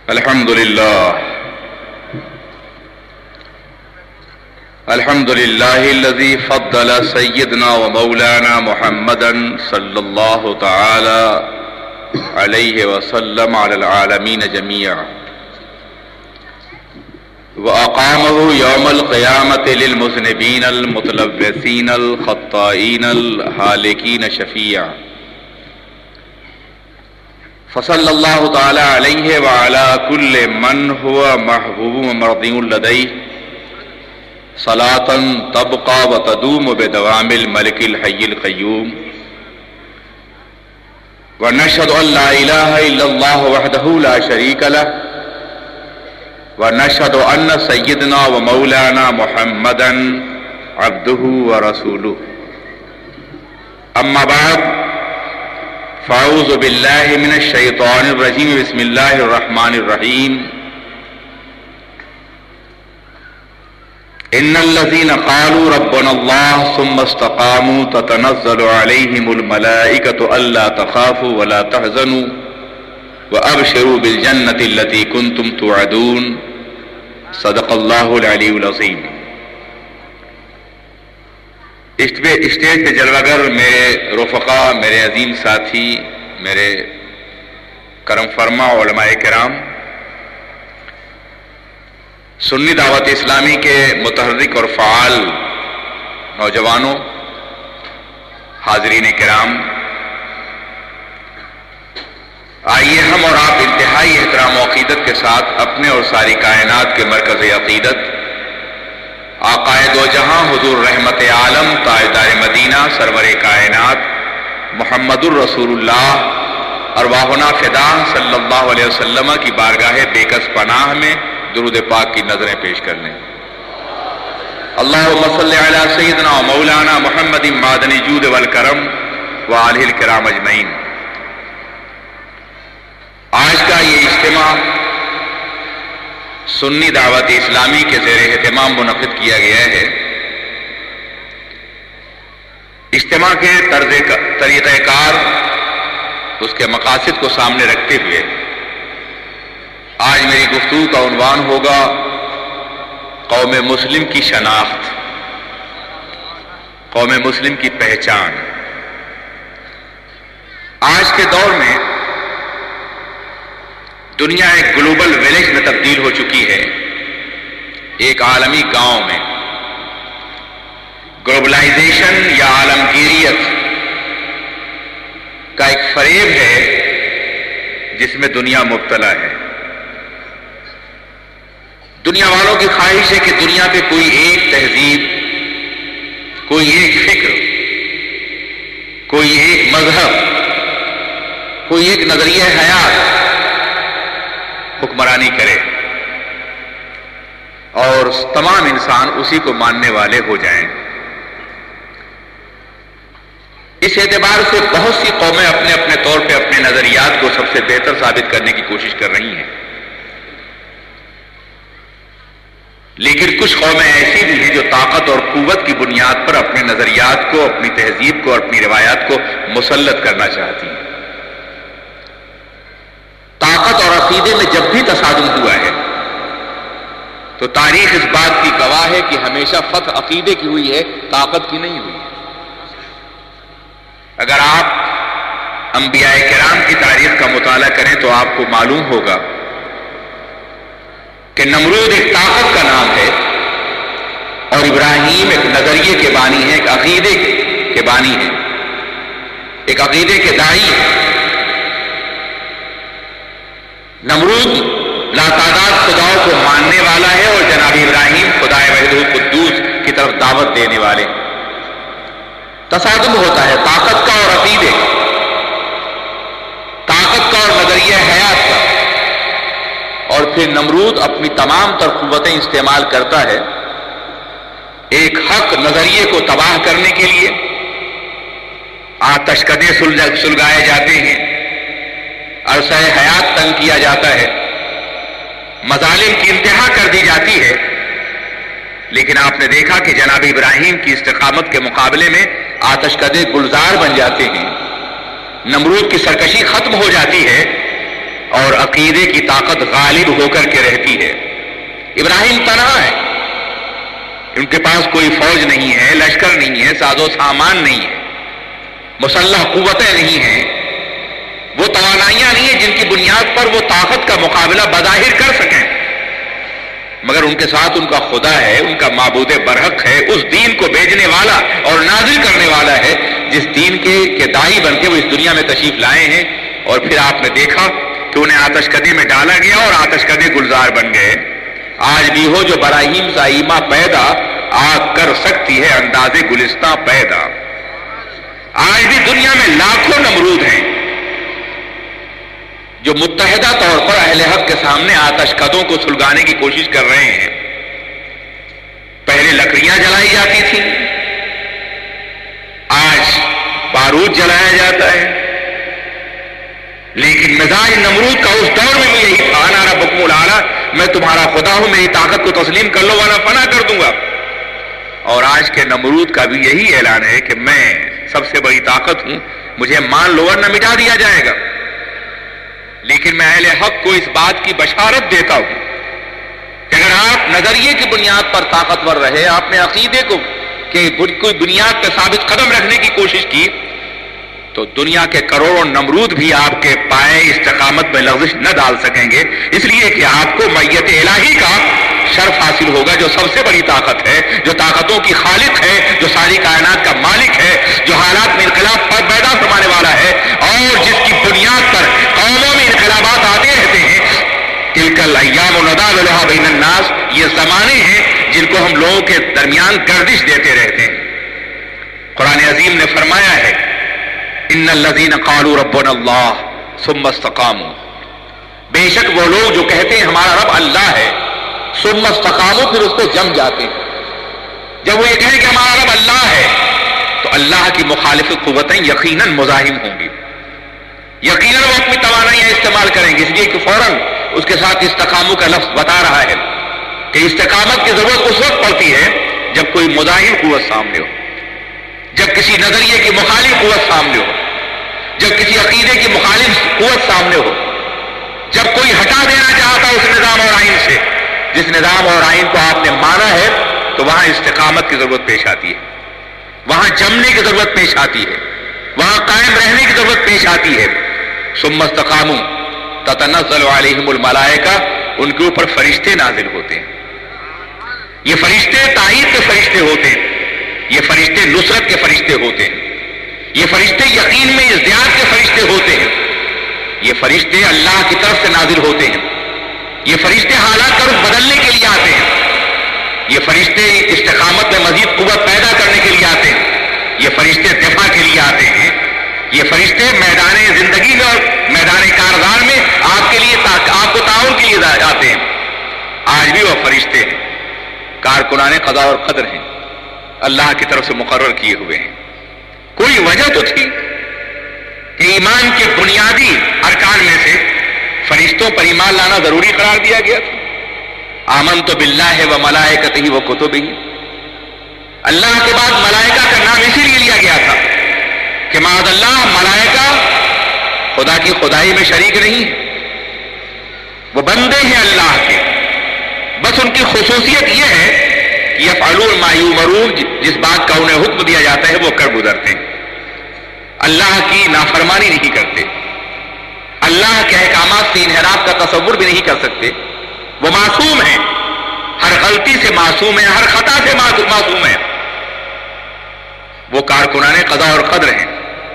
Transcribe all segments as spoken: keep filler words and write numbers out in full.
الحمد لله الحمد لله الذي فضل سيدنا ومولانا محمدا صلى الله تعالى عليه وسلم على العالمين جميعا وأقامه يوم القيامة للمذنبين المتلبسين الخطائين الهالكين شفيعا فصلى الله تعالى عليه وعلى كل من هو محبوب مرضي لديه صلاة تبقى وتدوم بدوام الملك الحي القيوم. ونشهد أن لا إله إلا الله وحده لا شريك له ونشهد أن سيدنا ومولانا محمدا عبده ورسوله. أما بعد فأعوذ بالله من الشيطان الرجيم. بسم الله الرحمن الرحيم. إن الذين قالوا ربنا الله ثم استقاموا تتنزل عليهم الملائكة ألا تخافوا ولا تحزنوا وأبشروا بالجنة التي كنتم توعدون. صدق الله العلي العظيم. اسٹیج پہ جلوگر میرے رفقا، میرے عظیم ساتھی، میرے کرم فرما علماء کرام، سنی دعوت اسلامی کے متحرک اور فعال نوجوانوں، حاضرین کرام، آئیے ہم اور آپ انتہائی احترام و عقیدت کے ساتھ اپنے اور ساری کائنات کے مرکز عقیدت آقائے دو جہاں حضور رحمت عالم تاجدار مدینہ سرور کائنات محمد الرسول اللہ ارواحنا فدا صلی اللہ علیہ وسلم کی بارگاہ بیکس پناہ میں درود پاک کی نظریں پیش کر لیں. اللہم صلی علی سیدنا و مولانا محمد معدن جود والکرم وآلہ الکرام اجمعین. آج کا یہ اجتماع سنی دعوت اسلامی کے زیر اہتمام منعقد کیا گیا ہے. اجتماع کے طرز طریقہ کار، اس کے مقاصد کو سامنے رکھتے ہوئے آج میری گفتگو کا عنوان ہوگا قوم مسلم کی شناخت، قوم مسلم کی پہچان. آج کے دور میں دنیا ایک گلوبل ویلیج میں تبدیل ہو چکی ہے، ایک عالمی گاؤں میں. گلوبلائزیشن یا عالمگیریت کا ایک فریب ہے جس میں دنیا مبتلا ہے. دنیا والوں کی خواہش ہے کہ دنیا پہ کوئی ایک تہذیب، کوئی ایک فکر، کوئی ایک مذہب، کوئی ایک نظریہ حیات حکمرانی کرے اور تمام انسان اسی کو ماننے والے ہو جائیں. اس اعتبار سے بہت سی قومیں اپنے اپنے طور پہ اپنے نظریات کو سب سے بہتر ثابت کرنے کی کوشش کر رہی ہیں، لیکن کچھ قومیں ایسی بھی ہیں جو طاقت اور قوت کی بنیاد پر اپنے نظریات کو، اپنی تہذیب کو اور اپنی روایات کو مسلط کرنا چاہتی ہیں. طاقت اور عقیدے میں جب بھی تصادم ہوا ہے تو تاریخ اس بات کی گواہ ہے کہ ہمیشہ فتح عقیدے کی ہوئی ہے، طاقت کی نہیں ہوئی. اگر آپ انبیاء کرام کی تاریخ کا مطالعہ کریں تو آپ کو معلوم ہوگا کہ نمرود ایک طاقت کا نام ہے اور ابراہیم ایک نظریے کے بانی ہے، ایک عقیدے کے بانی ہے، ایک عقیدے کے داعی ہے. نمرود لاتعداد خداؤں کو ماننے والا ہے اور جناب ابراہیم خدائے وحید القدوس کی طرف دعوت دینے والے. تصادم ہوتا ہے طاقت کا اور عقیدے کا، طاقت کا اور نظریہ حیات کا، اور پھر نمرود اپنی تمام تر قوتیں استعمال کرتا ہے ایک حق نظریے کو تباہ کرنے کے لیے. آتش کدے سلگائے جاتے ہیں، عرصہ حیات تنگ کیا جاتا ہے، مظالم کی انتہا کر دی جاتی ہے. لیکن آپ نے دیکھا کہ جناب ابراہیم کی استقامت کے مقابلے میں آتش کدے گلزار بن جاتے ہیں، نمرود کی سرکشی ختم ہو جاتی ہے اور عقیدے کی طاقت غالب ہو کر کے رہتی ہے۔ ابراہیم تنہا ہے، ان کے پاس کوئی فوج نہیں ہے، لشکر نہیں ہے، ساز و سامان نہیں ہے، مسلح قوتیں نہیں ہیں، وہ توانائیاں نہیں ہیں جن کی بنیاد پر وہ طاقت کا مقابلہ بظاہر کر سکیں، مگر ان کے ساتھ ان کا خدا ہے، ان کا معبود برحق ہے، اس دین کو بھیجنے والا اور نازل کرنے والا ہے جس دین کے کے داعی بن کے وہ اس دنیا میں تشریف لائے ہیں۔ اور پھر آپ نے دیکھا کہ انہیں آتش کدے میں ڈالا گیا اور آتش کدے گلزار بن گئے۔ آج بھی ہو جو براہیم زائیمہ پیدا، آگ کر سکتی ہے انداز گلستاں پیدا۔ آج بھی دنیا میں لاکھوں نمرود ہیں جو متحدہ طور پر اہل حق کے سامنے آتش کدوں کو سلگانے کی کوشش کر رہے ہیں۔ پہلے لکڑیاں جلائی جاتی تھیں، آج بارود جلایا جاتا ہے، لیکن مزاج نمرود کا اس دور میں بھی یہی تھا، انا ربکم الاعلی، میں تمہارا خدا ہوں، میری طاقت کو تسلیم کر لو ورنہ فنا کر دوں گا۔ اور آج کے نمرود کا بھی یہی اعلان ہے کہ میں سب سے بڑی طاقت ہوں، مجھے مان لو ورنہ مٹا دیا جائے گا۔ لیکن میں اہل حق کو اس بات کی بشارت دیتا ہوں کہ اگر آپ نظریے کی بنیاد پر طاقتور رہے، آپ نے عقیدے کو کہ کوئی بنیاد پہ ثابت قدم رکھنے کی کوشش کی، تو دنیا کے کروڑوں نمرود بھی آپ کے پائے استقامت میں لغزش نہ ڈال سکیں گے، اس لیے کہ آپ کو میت الہی کا شرف حاصل ہوگا جو سب سے بڑی طاقت ہے، جو طاقتوں کی خالق ہے، جو ساری کائنات کا مالک ہے، جو حالات میں انقلاب پر پیدا فرمانے والا ہے، اور جس کی بنیاد پر قوموں میں انقلابات آتے رہتے ہیں۔ تلک الایام نداولها بین الناس، یہ زمانے ہیں جن کو ہم لوگوں کے درمیان گردش دیتے رہتے ہیں۔ قرآن عظیم نے فرمایا ہے ان الذین قالوا ربنا اللہ ثم استقاموا، بے شک وہ لوگ جو کہتے ہیں ہمارا رب اللہ ہے، ثم استقاموا، پھر اس پہ جم جاتے ہیں۔ جب وہ یہ کہیں کہ ہمارا رب اللہ ہے تو اللہ کی مخالف قوتیں یقیناً مزاحم ہوں گی، یقیناً وہ اپنی توانائیاں استعمال کریں گے، اس لیے کہ فوراً اس کے ساتھ استقاموا کا لفظ بتا رہا ہے کہ استقامت کی ضرورت اس وقت پڑتی ہے جب کوئی مزاحم قوت سامنے ہو، جب کسی نظریے کی مخالف قوت سامنے ہو، جب کسی عقیدے کی مخالف قوت سامنے ہو، جب کوئی ہٹا دینا چاہتا اس نظام اور آئین سے جس نظام اور آئین کو آپ نے مانا ہے، تو وہاں استقامت کی ضرورت پیش آتی ہے، وہاں جمنے کی ضرورت پیش آتی ہے، وہاں قائم رہنے کی ضرورت پیش آتی ہے۔ ثم استقاموا تتنزل علیہم الملائکہ، ان کے اوپر فرشتے نازل ہوتے ہیں۔ یہ فرشتے تائید کے فرشتے ہوتے ہیں، یہ فرشتے نصرت کے فرشتے ہوتے ہیں، یہ فرشتے یقین میں ازدیاد کے فرشتے ہوتے ہیں، یہ فرشتے اللہ کی طرف سے نازل ہوتے ہیں، یہ فرشتے حالات کا رخ بدلنے کے لیے آتے ہیں، یہ فرشتے استقامت میں مزید قوت پیدا کرنے کے لیے آتے ہیں، یہ فرشتے دفاع کے لیے آتے ہیں، یہ فرشتے میدان زندگی میں اور میدان کارزار میں آپ کے لیے آپ کو تعاون کے لیے آتے ہیں۔ آج بھی وہ فرشتے ہیں، کارکنان قضاء اور قدر ہیں، اللہ کی طرف سے مقرر کیے ہوئے ہیں۔ کوئی وجہ تو تھی کہ ایمان کے بنیادی ارکان میں سے فرشتوں پر ایمان لانا ضروری قرار دیا گیا تھا۔ آمنت باللہ و ملائکتہ و کتبہ، اللہ کے بعد ملائکہ کا نام اسی لیے لیا گیا تھا کہ معاذ اللہ ملائکہ خدا کی خدائی میں شریک نہیں، وہ بندے ہیں اللہ کے، بس ان کی خصوصیت یہ ہے کہ یفعلون ما یؤمرون، جس بات کا انہیں حکم دیا جاتا ہے وہ کر گزرتے ہیں، اللہ کی نافرمانی نہیں کرتے، اللہ کے احکامات سے انحراف کا تصور بھی نہیں کر سکتے، وہ معصوم ہیں، ہر غلطی سے معصوم ہیں، ہر خطا سے معصوم ہیں، وہ کارکنان قضاء اور قدر ہیں۔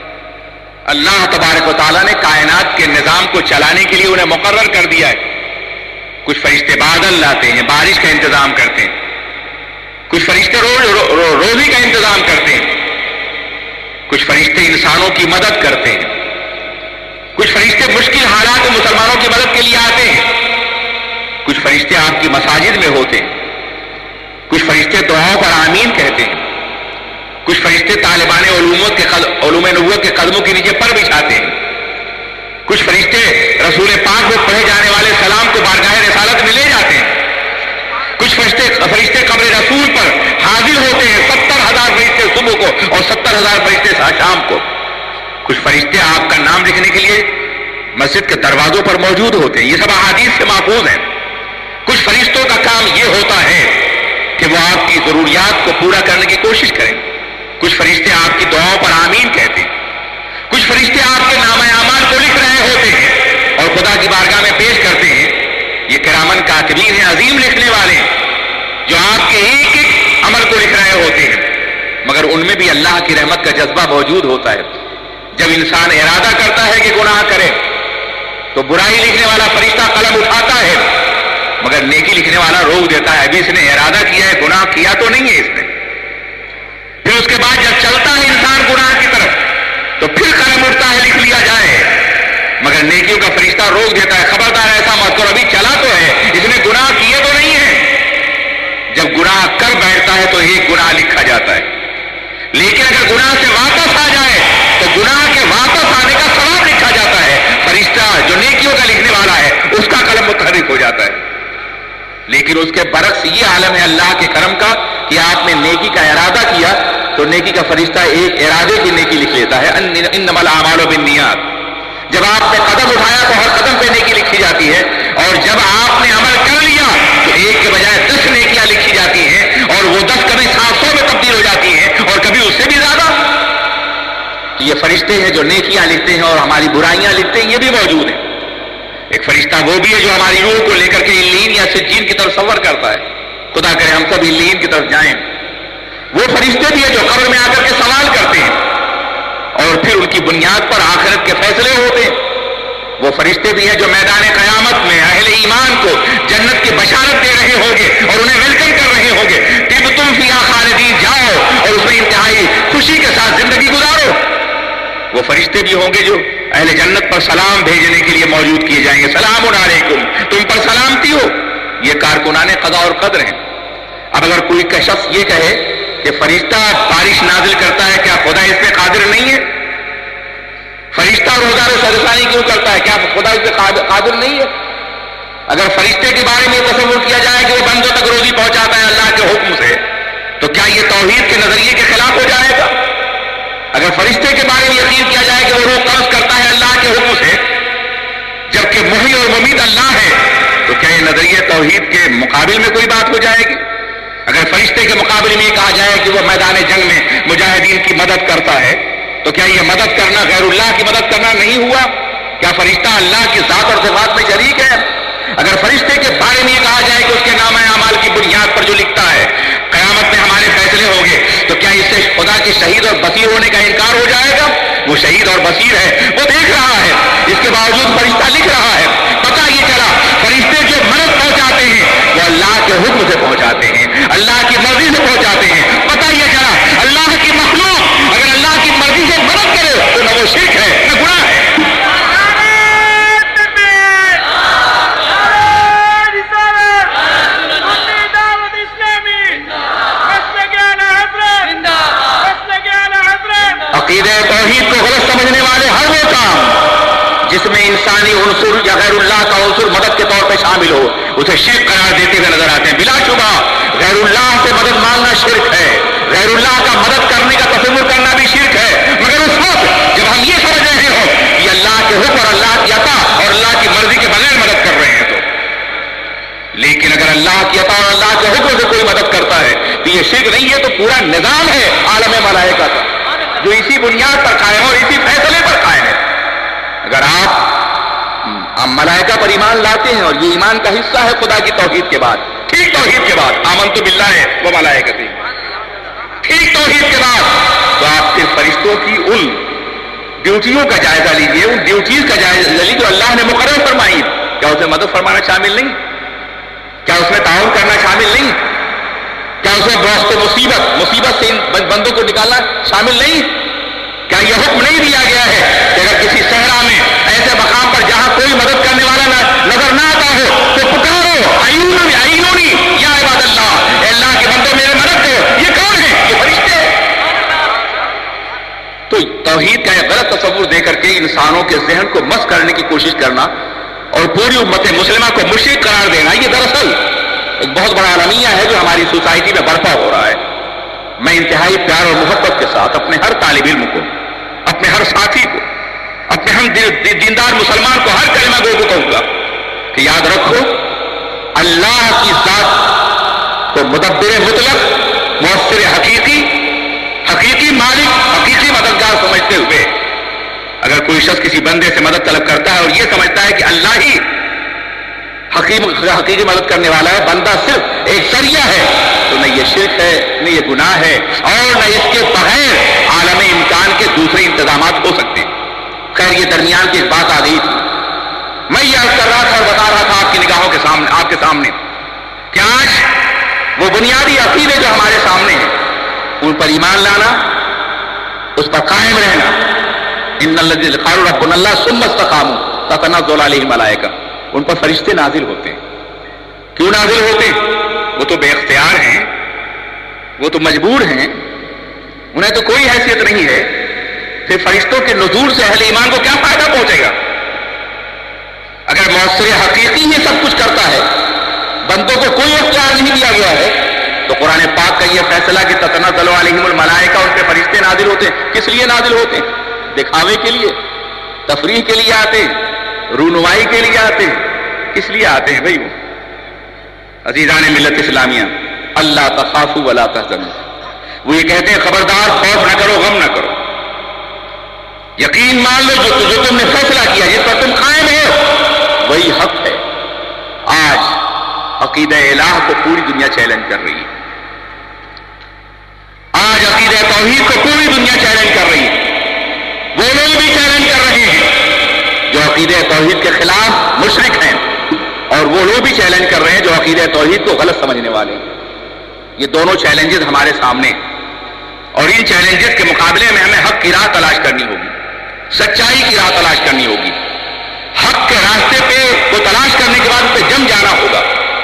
اللہ تبارک و تعالیٰ نے کائنات کے نظام کو چلانے کے لیے انہیں مقرر کر دیا ہے۔ کچھ فرشتے بادل لاتے ہیں، بارش کا انتظام کرتے ہیں، کچھ فرشتے روز رو, رو, روزی کا انتظام کرتے ہیں، کچھ فرشتے انسانوں کی مدد کرتے ہیں، کچھ فرشتے مشکل حالات میں مسلمانوں کی مدد کے لیے آتے ہیں، کچھ فرشتے آپ کی مساجد میں ہوتے ہیں، کچھ فرشتے دعاؤں پر آمین کہتے ہیں، کچھ فرشتے طالبان علومت کے علوم نبوت کے قدموں کے نیچے پر بچھاتے ہیں، کچھ فرشتے رسول پاک میں پڑھے جانے والے سلام کو بارگاہ رسالت میں لے جاتے ہیں، کچھ فرشتے فرشتے قبر رسول پر حاضر ہوتے ہیں، ستر ہزار فرشتے صبح کو اور ستر ہزار فرشتے شام کو، کچھ فرشتے آپ کا نام لکھنے کے لیے مسجد کے دروازوں پر موجود ہوتے ہیں. یہ سب احادیث سے محفوظ ہیں. کچھ فرشتوں کا کام یہ ہوتا ہے کہ وہ آپ کی ضروریات کو پورا کرنے کی کوشش کریں. کچھ فرشتے آپ کی دعاؤں پر آمین کہتے ہیں. کچھ فرشتے آپ کے نامہ اعمال کو لکھ رہے ہوتے ہیں اور خدا کی بارگاہ میں پیش کرتے ہیں. یہ کرامن کاتبین ہیں, عظیم لکھنے والے ہیں, جو آپ کے ایک ایک عمل کو لکھ رہے ہوتے ہیں. مگر ان میں بھی اللہ کی رحمت کا جذبہ موجود ہوتا ہے. جب انسان ارادہ کرتا ہے کہ گناہ کرے تو برائی لکھنے والا فرشتہ قلم اٹھاتا ہے, مگر نیکی لکھنے والا روک دیتا ہے. ابھی اس نے ارادہ کیا ہے, گناہ کیا تو نہیں ہے اس نے. پھر اس کے بعد جب چلتا ہے انسان گناہ کی طرف تو پھر قلم اٹھتا ہے لکھ لیا جائے, مگر نیکیوں کا فرشتہ روک دیتا ہے, خبردار ایسا مت کرو, ابھی چلا تو ہے, اس نے گناہ کیے تو نہیں ہے. جب گناہ کر بیٹھتا ہے تو ایک گناہ لکھا جاتا ہے, لیکن اگر گناہ سے واپس آ جائے تو گناہ کے واپس آنے کا ثواب لکھا جاتا ہے. فرشتہ جو نیکیوں کا لکھنے والا ہے اس کا قلم متحرک ہو جاتا ہے. لیکن اس کے برعکس یہ عالم ہے اللہ کے کرم کا کہ آپ نے نیکی کا ارادہ کیا تو نیکی کا فرشتہ ایک ارادے کی نیکی لکھ لیتا ہے. انما الاعمال بالنیات. جب آپ نے قدم اٹھایا تو ہر قدم پہ نیکی لکھی جاتی ہے, اور جب آپ نے عمل کر لیا تو ایک کے بجائے دس نیکیاں لکھی جاتی ہیں, اور وہ دس کبھی سات سو میں تبدیل ہو جاتی ہیں اور کبھی اس سے بھی زیادہ. تو یہ فرشتے ہیں جو نیکیاں لکھتے ہیں اور ہماری برائیاں لکھتے ہیں, یہ بھی موجود ہیں. ایک فرشتہ وہ بھی ہے جو ہماری روح کو لے کر کے الین یا سجین کی طرف سفر کرتا ہے. خدا کرے ہم سب الین کی طرف جائیں. وہ فرشتے بھی ہیں جو قبر میں آ کر کے سوال کرتے ہیں اور پھر ان کی بنیاد پر آخرت کے فیصلے ہوتے ہیں. وہ فرشتے بھی ہیں جو میدان قیامت میں اہل ایمان کو جنت کی بشارت دے رہے ہوں گے اور انہیں ویلکم کر رہے ہوں گے. طب تم فیہا خالدین, جاؤ اور اس میں انتہائی خوشی کے ساتھ زندگی گزارو. وہ فرشتے بھی ہوں گے جو اہل جنت پر سلام بھیجنے کے لیے موجود کیے جائیں گے. سلام علیکم, تم پر سلامتی ہو. یہ کارکنان قضا اور قدر ہیں. اب اگر کوئی کا شخص یہ کہے کہ فرشتہ بارش نازل کرتا ہے, کیا خدا اس پہ قادر نہیں ہے؟ فرشتہ روزہ سرسانی کیوں کرتا ہے, کیا خدا اس پہ قادر نہیں ہے؟ اگر فرشتے کے بارے میں تصور کیا جائے کہ وہ بندوں تک روزی پہنچاتا ہے اللہ کے حکم سے, تو کیا یہ توحید کے نظریے کے خلاف ہو جائے گا؟ اگر فرشتے کے بارے میں یقین کیا جائے کہ وہ روح قبض کرتا ہے اللہ کے حکم سے, جبکہ محی اور ممید اللہ ہے, تو کیا یہ نظریہ توحید کے مقابل میں کوئی بات ہو جائے گی؟ اگر فرشتے کے مقابلے میں یہ کہا جائے کہ وہ میدان جنگ میں مجاہدین کی مدد کرتا ہے, تو کیا یہ مدد کرنا غیر اللہ کی مدد کرنا نہیں ہوا؟ کیا فرشتہ اللہ کی ذات اور صفات میں شریک ہے؟ اگر فرشتے کے بارے میں یہ کہا جائے کہ اس کے نام اعمال کی بنیاد پر جو لکھتا ہے قیامت میں ہمارے فیصلے ہوں گے, تو کیا اس سے خدا کی شہید اور بصیر ہونے کا انکار ہو جائے گا؟ وہ شہید اور بصیر ہے, وہ دیکھ رہا ہے, اس کے باوجود فرشتہ لکھ رہا ہے. پتہ یہ چلا فرشتے جو مدد پہنچاتے ہیں وہ اللہ کے حکم سے پہنچاتے ہیں, اللہ کی مرضی سے پہنچاتے ہیں. پتہ یہ چلا اللہ کی مخلوق اگر اللہ کی مرضی سے مدد کرے تو نہ وہ شرک ہے نہ گناہ ہے. عقیدہ توحید کو غلط سمجھنے والے ہر وہ کام جس میں انسانی عنصر یا غیر اللہ کا عنصر مدد کے طور پہ شامل ہو اسے شرک قرار دیتے ہوئے نظر آتے ہیں. بلا شبہ غیر اللہ سے مدد مانگنا شرک ہے, غیر اللہ کا مدد کرنے کا تصور کرنا بھی شرک ہے, مگر اس وقت جب ہم یہ سمجھ رہے ہوں کہ اللہ کے حکم اور اللہ کی عطا اور اللہ کی مرضی کے بغیر مدد کر رہے ہیں تو. لیکن اگر اللہ کی عطا اور اللہ کے حکم سے کوئی مدد کرتا ہے تو یہ شرک نہیں ہے, تو پورا نظام ہے عالم ملائکہ کا جو اسی بنیاد پر قائم اور اسی فیصلے پر قائم ہے. اگر آپ ملائکہ پر ایمان لاتے ہیں اور یہ ایمان کا حصہ ہے خدا کی توحید کے بعد, ٹھیک توحید کے بعد آمنت باللہ ہے وہ ملائکتی, ٹھیک توحید کے بعد, تو آپ پھر فرشتوں کی ان ڈیوٹیوں کا جائزہ لیجئے, ان ڈیوٹیز کا جائزہ لیجئے جو اللہ نے مقرر فرمائی. کیا اسے مدد فرمانا شامل نہیں؟ کیا اس میں تعاون کرنا شامل نہیں؟ کیا اس میں بوست مصیبت مصیبت سے ان بندوں کو نکالنا شامل نہیں؟ کیا یہ حکم نہیں دیا گیا ہے کہ اگر کسی صحرا میں ایسے مقام پر جہاں کوئی مدد کرنے والا نظر نہ آتا ہو تو پکارو عینونی عینونی یا عباد اللہ, اے اللہ کے بندوں میرے مدد کرو. یہ کون ہے؟ یہ فرشتے ہیں. تو توحید کا ایک غلط تصور دے کر کے انسانوں کے ذہن کو مست کرنے کی کوشش کرنا اور پوری امت مسلمہ کو مشرک قرار دینا, یہ دراصل ایک بہت بڑا المیہ ہے جو ہماری سوسائٹی میں برپا ہو رہا ہے. میں انتہائی پیار اور محبت کے ساتھ اپنے ہر طالب علم کو, اپنے ہر ساتھی کو, اپنے ہم دیندار مسلمان کو ہر کلمہ گو کو کہوں گا کہ یاد رکھو اللہ کی ذات کو مدبر مطلق، مؤثر حقیقی، حقیقی مالک، حقیقی مددگار سمجھتے ہوئے اگر کوئی شخص کسی بندے سے مدد طلب کرتا ہے اور یہ سمجھتا ہے کہ اللہ ہی حقیقی مدد کرنے والا ہے، بندہ صرف ایک ذریعہ ہے، تو نہ یہ شرک ہے، نہ یہ گناہ ہے، اور نہ اس کے بغیر عالم امکان کے دوسرے انتظامات ہو سکتے ہیں۔ خیر یہ درمیان کی ایک بات آ گئی تھی، میں یہ عرض کر رہا تھا اور بتا رہا تھا آپ کی نگاہوں کے سامنے، آپ کے سامنے کہ آج وہ بنیادی عقیدے جو ہمارے سامنے ہیں ان پر ایمان لانا، اس پر قائم رہنا۔ ان الذین قالوا ربنا اللہ ثم استقاموا تتنزل علیہم الملائکہ، ان پر فرشتے نازل ہوتے ہیں۔ کیوں نازل ہوتے ہیں؟ وہ تو بے اختیار ہیں، وہ تو مجبور ہیں، انہیں تو کوئی حیثیت نہیں ہے، پھر فرشتوں کے نزول سے اہل ایمان کو کیا فائدہ پہنچے گا؟ اگر مؤثر حقیقی یہ سب کچھ کرتا ہے، بندوں کو کوئی اختیار نہیں دیا گیا ہے، تو قرآن پاک کا یہ فیصلہ کہ تتنزل علیہم الملائکہ، ان پہ فرشتے نازل ہوتے ہیں، کس لیے نازل ہوتے ہیں؟ دکھاوے کے لیے، تفریح کے لیے آتے ہیں، رونمائی کے لیے آتے ہیں، کس لیے آتے ہیں بھائی؟ وہ عزیزان ملت اسلامیہ، اللہ تخافوا ولا تحزنوا، وہ یہ کہتے ہیں خبردار خوف نہ کرو، غم نہ کرو، یقین مان لو جو, جو تم نے فیصلہ کیا، جس پر تم قائم ہو وہی حق ہے۔ آج عقیدہ الہ کو پوری دنیا چیلنج کر رہی ہے، آج عقیدہ توحید کو پوری دنیا چیلنج کر رہی ہے، وہ لوگ بھی چیلنج کر رہے ہیں جو عقیدہ توحید کے خلاف مشرک ہیں، اور وہ لوگ بھی چیلنج کر رہے ہیں جو عقیدہ توحید کو غلط سمجھنے والے ہیں۔ یہ دونوں چیلنجز ہمارے سامنے، اور ان چیلنجز کے مقابلے میں ہمیں حق کی راہ تلاش کرنی ہوگی، سچائی کی راہ تلاش کرنی ہوگی، حق کے راستے پہ کو تلاش کرنے کے بعد اس پہ جم جانا ہوگا۔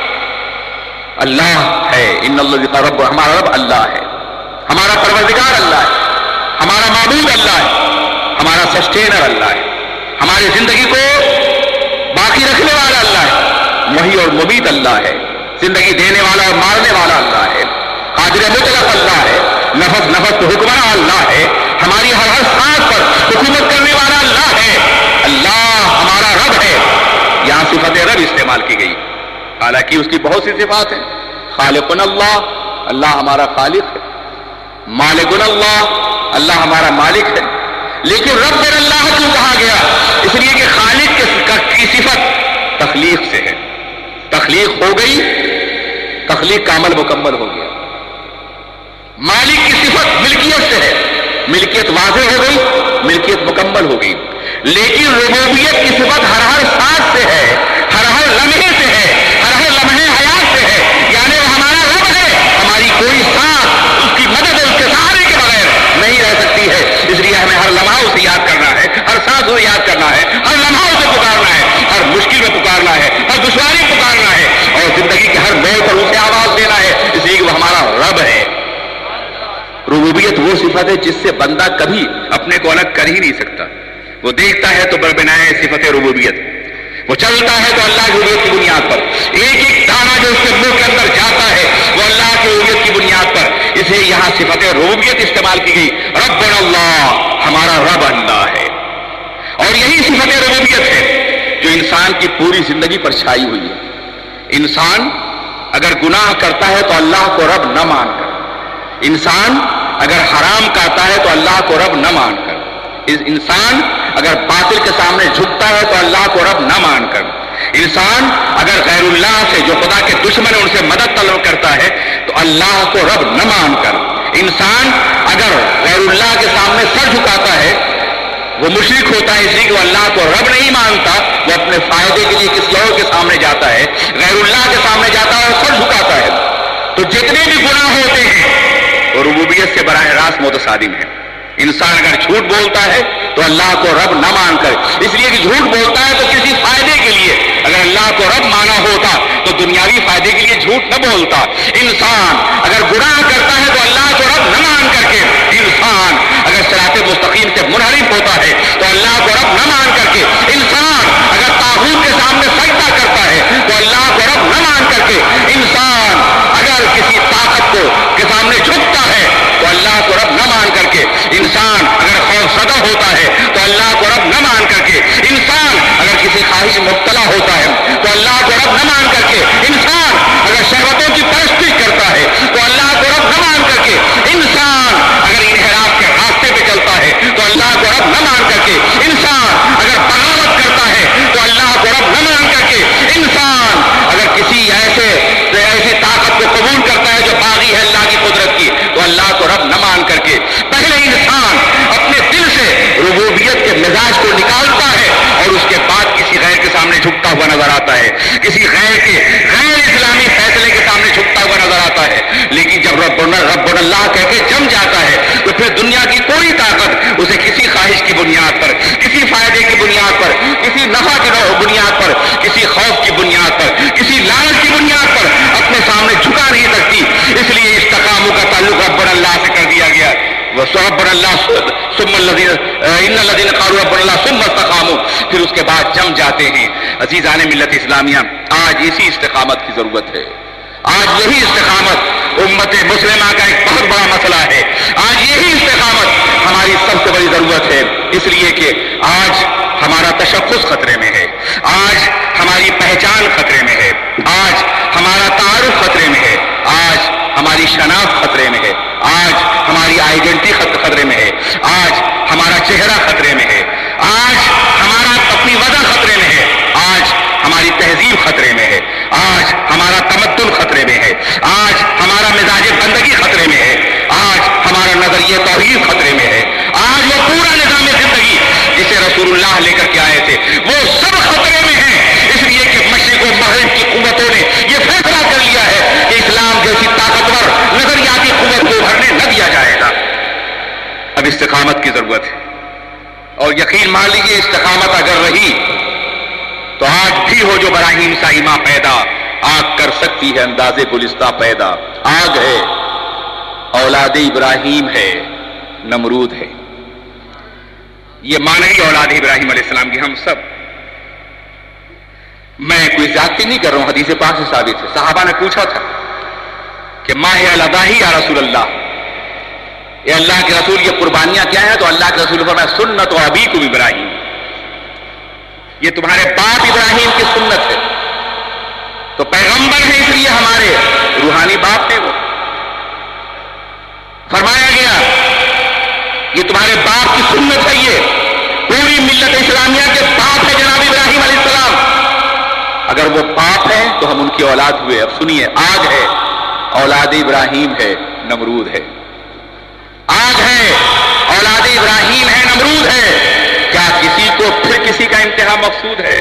اللہ ہے، ان اللہ رب، ہمارا رب اللہ ہے، ہمارا پروردگار اللہ ہے، ہمارا معبود اللہ ہے، ہمارا سسٹینر اللہ ہے، ہماری زندگی کو باقی رکھنے والا اللہ ہے، محیی اور ممیت اللہ ہے، زندگی دینے والا اور مارنے والا اللہ ہے، قادر مطلق اللہ ہے، نفس نفس تو حکمراں اللہ ہے، ہماری ہر ہر سانس پر حکومت کرنے والا اللہ ہے، اللہ ہمارا رب ہے۔ یہاں صفت رب استعمال کی گئی، حالانکہ اس کی بہت سی صفات ہیں۔ خالقنا اللہ، اللہ ہمارا خالق ہے، مالکنا اللہ، اللہ ہمارا مالک ہے، لیکن رب اللہ کیوں کہا گیا؟ اس لیے کہ خالق کی صفت تخلیق سے ہے، تخلیق ہو گئی، تخلیق کا عمل مکمل ہو گیا۔ مالک کی صفت ملکیت سے ہے، ملکیت واضح ہو گئی، ملکیت مکمل ہو گئی، لیکن ربوبیت کی صفت ہر ہر سانس سے ہے، ہر ہر لمحے سے ہے، ہر ہر لمحے حیات سے ہے، یعنی وہ ہمارا رب ہے، ہماری کوئی سانس اس کی مدد اور اس کے سہارے کے بغیر نہیں رہ سکتی ہے، اس لیے ہمیں ہر لمحہ اسے یاد کرنا ہے، ہر سانس اسے یاد کرنا ہے، ہر لمحہ اسے پکارنا ہے، ہر مشکل میں پکارنا ہے، ہر دشواری میں پکارنا ہے، اور زندگی کے ہر موڑ پر اسے آواز دینا ہے، اس لیے کہ وہ ہمارا رب ہے۔ ربوبیت وہ صفت ہے جس سے بندہ کبھی اپنے کو الگ کر ہی نہیں سکتا، وہ دیکھتا ہے تو بربنائے صفت ربوبیت، وہ چلتا ہے تو اللہ کی ربوبیت کی بنیاد پر، ایک ایک دانہ جو اس کے منہ کے اندر جاتا ہے وہ اللہ کی ربوبیت کی بنیاد پر، اسے یہاں صفت ربوبیت استعمال کی گئی۔ ربنا اللہ، ہمارا رب اللہ ہے، اور یہی صفت ربوبیت ہے جو انسان کی پوری زندگی پر چھائی ہوئی ہے۔ انسان اگر گناہ کرتا ہے تو اللہ کو رب نہ مان کر، انسان اگر حرام کرتا ہے تو اللہ کو رب نہ مان کر، انسان اگر باطل کے سامنے جھکتا ہے تو اللہ کو رب نہ مان کر، انسان اگر غیر اللہ سے جو خدا کے دشمن ہے ان سے مدد طلب کرتا ہے تو اللہ کو رب نہ مان کر، انسان اگر غیر اللہ کے سامنے سر جھکاتا ہے وہ مشرک ہوتا ہے، اس لیے کہ وہ اللہ کو رب نہیں مانتا، وہ اپنے فائدے کے لیے کسی اور کے سامنے جاتا ہے، غیر اللہ کے سامنے جاتا ہے اور سر جھکاتا ہے۔ تو جتنے بھی گناہ ہوتے ہیں وہ ربوبیت سے براہ راست متصادم ہے۔ انسان اگر جھوٹ بولتا ہے تو اللہ کو رب نہ مان کر، اس لیے کہ جھوٹ بولتا ہے تو کسی فائدے کے لیے، اگر اللہ کو رب مانا ہوتا تو دنیاوی فائدے کے لیے جھوٹ نہ بولتا۔ انسان اگر گناہ کرتا ہے تو اللہ کو رب نہ مان کر کے، انسان اگر صراط مستقیم سے منحرف ہوتا ہے تو اللہ کو رب نہ مان کر کے، انسان اگر طاغوت کے سامنے سجدہ کرتا ہے تو اللہ کو رب نہ مان کر کے، انسان اگر کسی طاقت کو کے سامنے جھکتا ہے تو اللہ کو رب نہ مان کر کے، انسان اگر خوف زدہ ہوتا ہے تو اللہ کو رب نہ مان کر کے، رب نہ مان کر کے انسان اگر شہوتوں کی پرستش کرتا ہے تو اللہ کو رب نہ مان کر کے انسان اگر انحراف کے راستے پہ چلتا ہے تو اللہ کو رب نہ مان کر کے انسان اگر بغاوت کرتا ہے تو اللہ کو رب نہ مان کر کے انسان اگر کسی ایسے ایسی طاقت کو قبول کرتا ہے جو باغی ہے اللہ کی قدرت کی تو اللہ کو رب نہ مان کر کے پہلے انسان اپنے دل سے ربوبیت کے مزاج کو نکالتا ہے اور اس کے بعد کسی غیر کے سامنے جھکتا ہوا نظر آتا ہے، کسی غیر کے غیر اسلامی فیصلے کے سامنے جھکتا ہوا نظر آتا ہے۔ لیکن جب رب رب اللہ کہہ کے جم جاتا ہے تو پھر دنیا کی کوئی طاقت اسے کسی خواہش کی بنیاد پر، کسی فائدے کی بنیاد پر، کسی نفع کی بنیاد پر، کسی خوف کی بنیاد پر، کسی لالچ کی بنیاد پر اپنے سامنے جھکا نہیں سکتی۔ اس لیے استقاموا کا تعلق رب اللہ سے کر دیا گیا۔ وَرَبُّنَا اللَّهُ ثُمَّ الَّذِينَ إِنَّ الَّذِينَ قَالُوا رَبُّنَا اللَّهُ ثُمَّ اسْتَقَامُوا، پھر اس کے بعد جم جاتے ہیں۔ عزیزان ملت اسلامیہ، آج اسی استقامت کی ضرورت ہے۔ آج یہی استقامت امت مسلمہ کا ایک بہت بڑا مسئلہ ہے۔ آج یہی استقامت ہماری سب سے بڑی ضرورت ہے، اس لیے کہ آج ہمارا تشخص خطرے میں ہے، آج ہماری پہچان خطرے میں ہے، آج ہمارا تعارف خطرے میں ہے، آج ہماری شناخت خطرے میں ہے، آج ہماری آئیڈینٹی خطرے میں ہے، آج ہمارا چہرہ خطرے میں ہے، آج ہمارا اپنی وجہ خطرے میں ہے، آج ہماری تہذیب خطرے میں ہے، آج ہمارا تمدن خطرے میں ہے، آج ہمارا مزاج بندگی خطرے میں ہے، آج ہمارا نظریہ توحید خطرے میں ہے، آج وہ پورا نظام زندگی جسے رسول اللہ لے کر کے آئے تھے وہ سب خطرے میں ہے۔ اس لیے کہ مشرق و مغرب کی قوتوں نے یہ فیصلہ کر لیا ہے کہ اسلام جیسی طاقتور نظریاتی قوت کو ابھرنے نہ دیا جائے گا۔ اب استقامت کی ضرورت ہے، اور یقین مان لیجیے استقامت اگر رہی تو آج بھی ہو جو براہیم سائمہ پیدا، آگ کر سکتی ہے انداز گلستہ پیدا۔ آگ ہے، اولاد ابراہیم ہے، نمرود ہے۔ یہ معنوی اولاد ابراہیم علیہ السلام کی ہم سب۔ میں کوئی زیادتی نہیں کر رہا ہوں، حدیث پاک سے ثابت ہے۔ صحابہ نے پوچھا تھا کہ ماہ الاضحی یا رسول اللہ، اے اللہ کے رسول یہ قربانیاں کیا ہیں؟ تو اللہ کے رسول فرمایا سنت و ابیکم ابراہیم، یہ تمہارے باپ ابراہیم کی سنت ہے۔ تو پیغمبر ہیں اس لیے ہمارے روحانی باپ ہیں وہ۔ فرمایا گیا یہ تمہارے باپ کی سنت ہے، یہ پوری ملت اسلامیہ کے باپ ہے جناب ابراہیم علیہ السلام۔ اگر وہ باپ ہیں تو ہم ان کی اولاد ہوئے۔ اب سنیے، آگ ہے، اولاد ابراہیم ہے، نمرود ہے۔ آگ ہے، اولاد ابراہیم ہے، نمرود ہے۔ کیا کسی کو پھر کسی کا انتہا مقصود ہے؟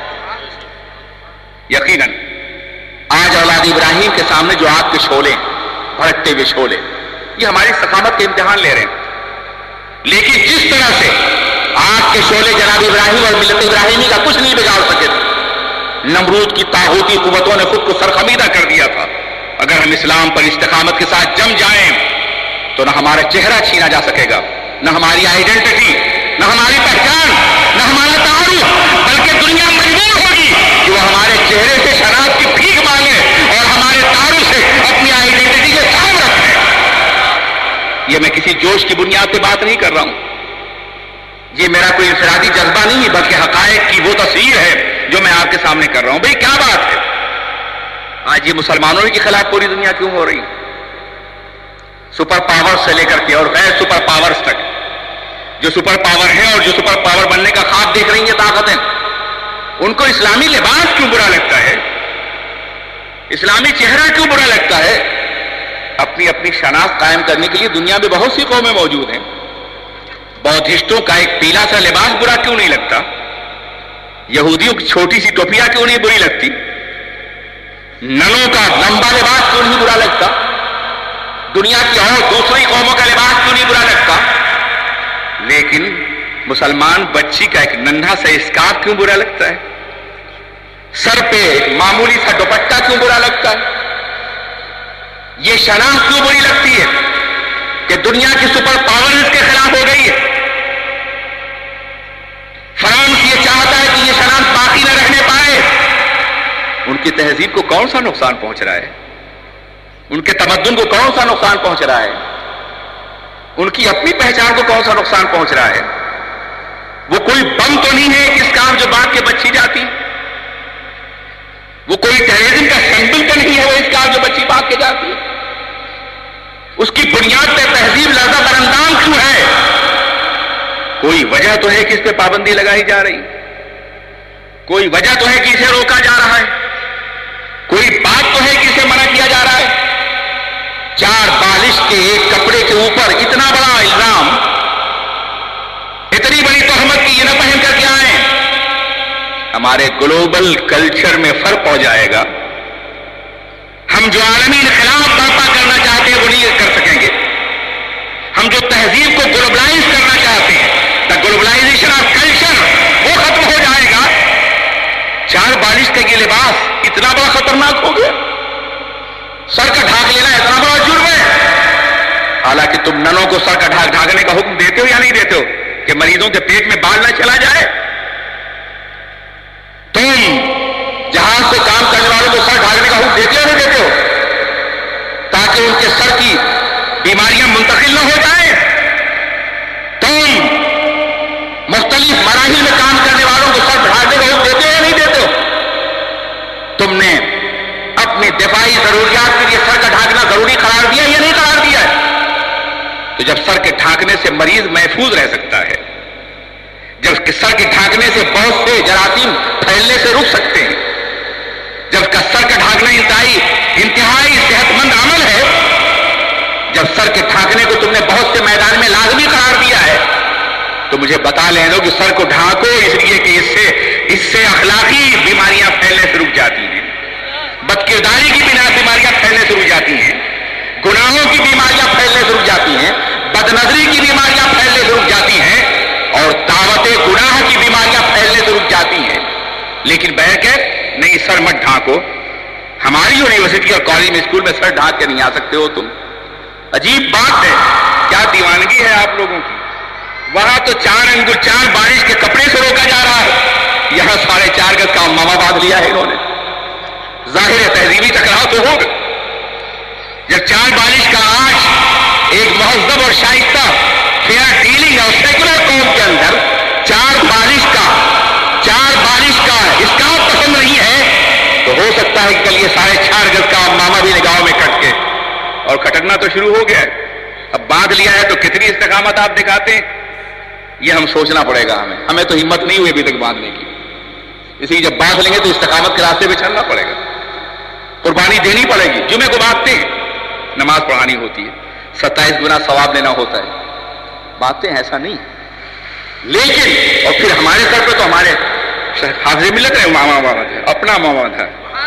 یقیناً آج اولاد ابراہیم کے سامنے جو آگ کے شعلے، بھڑکتے ہوئے شعلے، یہ ہماری ثقافت کے امتحان لے رہے ہیں۔ لیکن جس طرح سے آگ کے شعلے جناب ابراہیم اور ملت ابراہیمی کا کچھ نہیں بگاڑ سکے تھے، نمرود کی طاغوتی قوتوں نے خود کو سرخمیدہ کر دیا تھا۔ اگر ہم اسلام پر استقامت کے ساتھ جم جائیں تو نہ ہمارا چہرہ چھینا جا سکے گا، نہ ہماری آئیڈینٹی، نہ ہماری پہچان، نہ ہمارا تعارف، بلکہ دنیا مجبور ہوگی کہ وہ ہمارے چہرے سے شراب کی بھیک مانگے اور ہمارے تعارف سے اپنی آئیڈینٹی کے کام رکھیں۔ یہ میں کسی جوش کی بنیاد پہ بات نہیں کر رہا ہوں، یہ میرا کوئی انفرادی جذبہ نہیں ہے، بلکہ حقائق کی وہ تصویر ہے جو میں آپ کے سامنے کر رہا ہوں۔ بھئی کیا بات ہے؟ آج یہ مسلمانوں کے خلاف پوری دنیا کیوں ہو رہی؟ سپر پاور سے لے کر کے اور غیر سپر پاورز تک، جو سپر پاور ہیں اور جو سپر پاور بننے کا خواب دیکھ رہی ہیں طاقتیں، ان کو اسلامی لباس کیوں برا لگتا ہے؟ اسلامی چہرہ کیوں برا لگتا ہے؟ اپنی اپنی شناخت قائم کرنے کے لیے دنیا میں بہت سی قومیں موجود ہیں۔ بودھسٹوں کا ایک پیلا سا لباس برا کیوں نہیں لگتا؟ یہودیوں کی چھوٹی سی ٹوپیاں کیوں نہیں بری لگتی؟ ننوں کا لمبا لباس کیوں نہیں برا لگتا؟ دنیا کی اور دوسری قوموں کا لباس کیوں نہیں برا لگتا؟ لیکن مسلمان بچی کا ایک ننھا سا اسکارف کیوں برا لگتا ہے؟ سر پہ ایک معمولی سا دوپٹہ کیوں برا لگتا ہے؟ یہ شناخت کیوں بری لگتی ہے کہ دنیا کی سپر پاور اس کے خلاف ہو گئی ہے؟ فرانس یہ چاہتا ہے کہ یہ شناخت باقی نہ رہنے پائے۔ ان کی تہذیب کو کون سا نقصان پہنچ رہا ہے؟ ان کے تمدن کو کون سا نقصان پہنچ رہا ہے؟ ان کی اپنی پہچان کو کون سا نقصان پہنچ رہا ہے؟ وہ کوئی بم تو نہیں ہے کس کام جو باندھ کے بچی جاتی؟ وہ کوئی ٹیررزم کا سمبل تو نہیں ہے وہ اس کا جو بچی بھاگ کے جاتی ہے؟ اس کی بنیاد پہ تہذیب لرزہ براندام کیوں ہے؟ کوئی وجہ تو ہے کہ اس پہ پابندی لگائی جا رہی، کوئی وجہ تو ہے کہ اسے روکا جا رہا ہے، کوئی بات تو ہے کہ اسے منع کیا جا رہا ہے۔ چار بالش کے ایک کپڑے کے اوپر اتنا بڑا الزام، اتنی بڑی تہمت کی یہ نہ پہن کر کے آئیں، ہمارے گلوبل کلچر میں فرق ہو جائے گا۔ ہم جو عالمی انقلاب برپا کرنا چاہتے ہیں وہ نہیں کر سکیں گے۔ ہم جو تہذیب کو گلوبلائز کرنا چاہتے ہیں، دا گلوبلائزیشن آف کلچر، وہ ختم ہو جائے گا۔ چار بالش کا یہ لباس اتنا بڑا خطرناک ہو گیا، سر کا ڈھانک لینا اتنا بڑا جرم ہے۔ حالانکہ تم ننوں کو سر کا ڈھانک ڈھانکنے کا حکم دیتے ہو یا نہیں دیتے ہو کہ مریضوں کے پیٹ میں بال نہ چلا جائے؟ تم جہاز سے کام کرنے والوں کو سر ڈھانکنے کا حکم دیتے ہو نہیں دیتے ہو تاکہ ان کے سر کی بیماریاں منتقل نہ ہو جائیں؟ تم مختلف مراحل میں کام کرنے والوں کو سر ڈھانکنے کا حکم دیتے ہو یا نہیں دیتے ہو؟ تم نے اپنی دفاعی ضروریات کے لیے سر کا ڈھانکنا ضروری قرار دیا یا نہیں قرار دیا ہے؟ تو جب سر کے ڈھانکنے سے مریض محفوظ رہ سکتا ہے، جب سر کے ڈھانکنے سے بہت سے جراثیم پھیلنے سے رک سکتے ہیں، جب سر کا ڈھانکنا انتہائی انتہائی صحت مند عمل ہے، جب سر کے ڈھانکنے کو تم نے بہت سے میدان میں لازمی قرار دیا ہے، تو مجھے بتا لیں دو کہ سر کو ڈھانکو اس لیے کہ اس سے اس سے اخلاقی بیماریاں پھیلنے سے رک جاتی ہیں، بد کرداری کی بنا بیماریاں پھیلنے سے رک جاتی ہیں، گناہوں کی بیماریاں پھیلنے سے رک جاتی ہیں، بد نظری کی بیماریاں پھیلنے سے رک جاتی ہیں، اور دعوت گناہ کی بیماریاں پھیلنے سے رک جاتی ہیں۔ لیکن بہر کہ نہیں، سر مت ڈھانکو۔ ہماری یونیورسٹی اور کالج میں اسکول میں سر ڈھانک کے نہیں آ سکتے ہو تم؟ عجیب بات ہے، کیا دیوانگی ہے آپ لوگوں کی؟ وہاں تو چار انگل چار بارش کے کپڑے سے روکا جا رہا ہے، یہاں ساڑھے چار گز کا ماما باندھ لیا ہے انہوں نے۔ ظاہر ہے تہذیبی ٹکراؤ تو ہوگا۔ جب چار بارش کا آج ایک مہذب اور شائستہ فیئر ڈیلنگ اور سیکولر قوم کے اندر چار بارش کا چار بارش کا اسکارف پسند نہیں ہے، تو ہو سکتا ہے کہ کل یہ ساڑھے چار گز کا ماما بھی نگاہوں میں کٹ کے، اور کٹنا تو شروع ہو گیا ہے۔ اب باندھ لیا ہے تو کتنی استقامت آپ دکھاتے ہیں، یہ ہم سوچنا پڑے گا۔ ہمیں ہمیں تو ہمت نہیں ہوئی ابھی تک باندھنے کی، اسی لیے جب باندھ لیں گے تو استقامت کے راستے پہ چلنا پڑے گا، قربانی دینی پڑے گی۔ جمعے کو باندھتے ہیں، نماز پڑھانی ہوتی ہے، ستائیس گنا ثواب لینا ہوتا ہے، باندھتے ہیں، ایسا نہیں۔ لیکن اور پھر ہمارے سر پہ تو ہمارے حافظ ملت ہے، ماما بابد ہے، اپنا ماما ہے،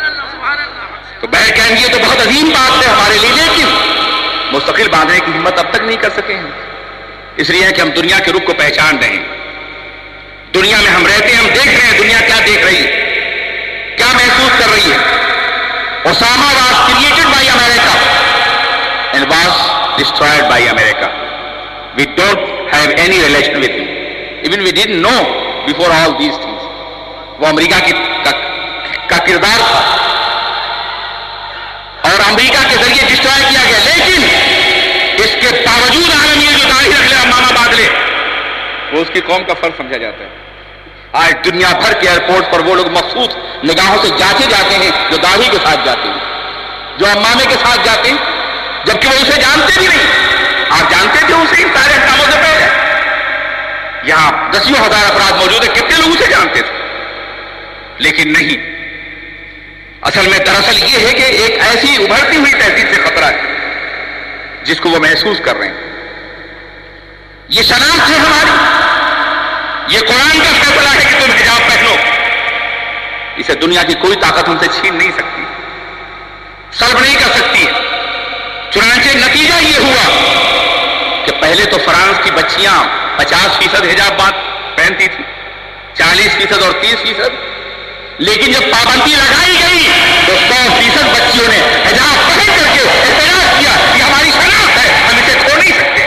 تو بہر کہیں گے یہ تو بہت عظیم بات ہے ہمارے لیے، لیکن مستقل باندھنے کی ہمت اب تک نہیں کر سکے ہیں۔ اس لیے ہے کہ ہم دنیا کے رخ کو پہچان رہے ہیں، دنیا میں ہم رہتے ہیں، ہم دیکھ رہے ہیں دنیا کیا دیکھ رہی ہے، کیا محسوس کر رہی ہے۔ Osama was created by America and was destroyed by America. We don't have any relation with him. Even we didn't know before all these things. وہ امریکہ کی کا, کا کردار تھا اور امریکہ کے ذریعے ڈسٹرائے کیا گیا، لیکن اس کے باوجود عالم یہ جو داڑھی رکھ لے ماما باد لے، وہ اس کی قوم کا فرق سمجھا جاتا ہے۔ آج دنیا بھر کے ایئرپورٹ پر وہ لوگ مخصوص نگاہوں سے جانچے جاتے ہیں جو داڑھی کے ساتھ جاتے ہیں، جو امامے کے ساتھ جاتے ہیں، جبکہ وہ اسے جانتے بھی نہیں۔ آپ جانتے تھے اسے ان سارے کاموں سے پہلے؟ یہاں دسیوں ہزار افراد موجود ہیں، کتنے لوگ اسے جانتے تھے؟ لیکن نہیں، اصل میں دراصل یہ ہے کہ ایک ایسی ابھرتی ہوئی تہذیب سے خطرہ ہے جس کو وہ محسوس کر رہے ہیں۔ یہ شناخت ہے ہماری، یہ قرآن کا فیصلہ ہے کہ تم حجاب پہنو، اسے دنیا کی کوئی طاقت ہم سے چھین نہیں سکتی، سلب نہیں کر سکتی۔ چنانچہ نتیجہ یہ ہوا کہ پہلے تو فرانس کی بچیاں پچاس فیصد حجاب باندھ پہنتی تھی، چالیس فیصد اور تیس فیصد، لیکن جب پابندی لگائی گئی تو سو فیصد بچیوں نے حجاب پہن کر کے اعتراض کیا کہ ہماری شناخت ہے، ہم اسے کھو نہیں سکتے۔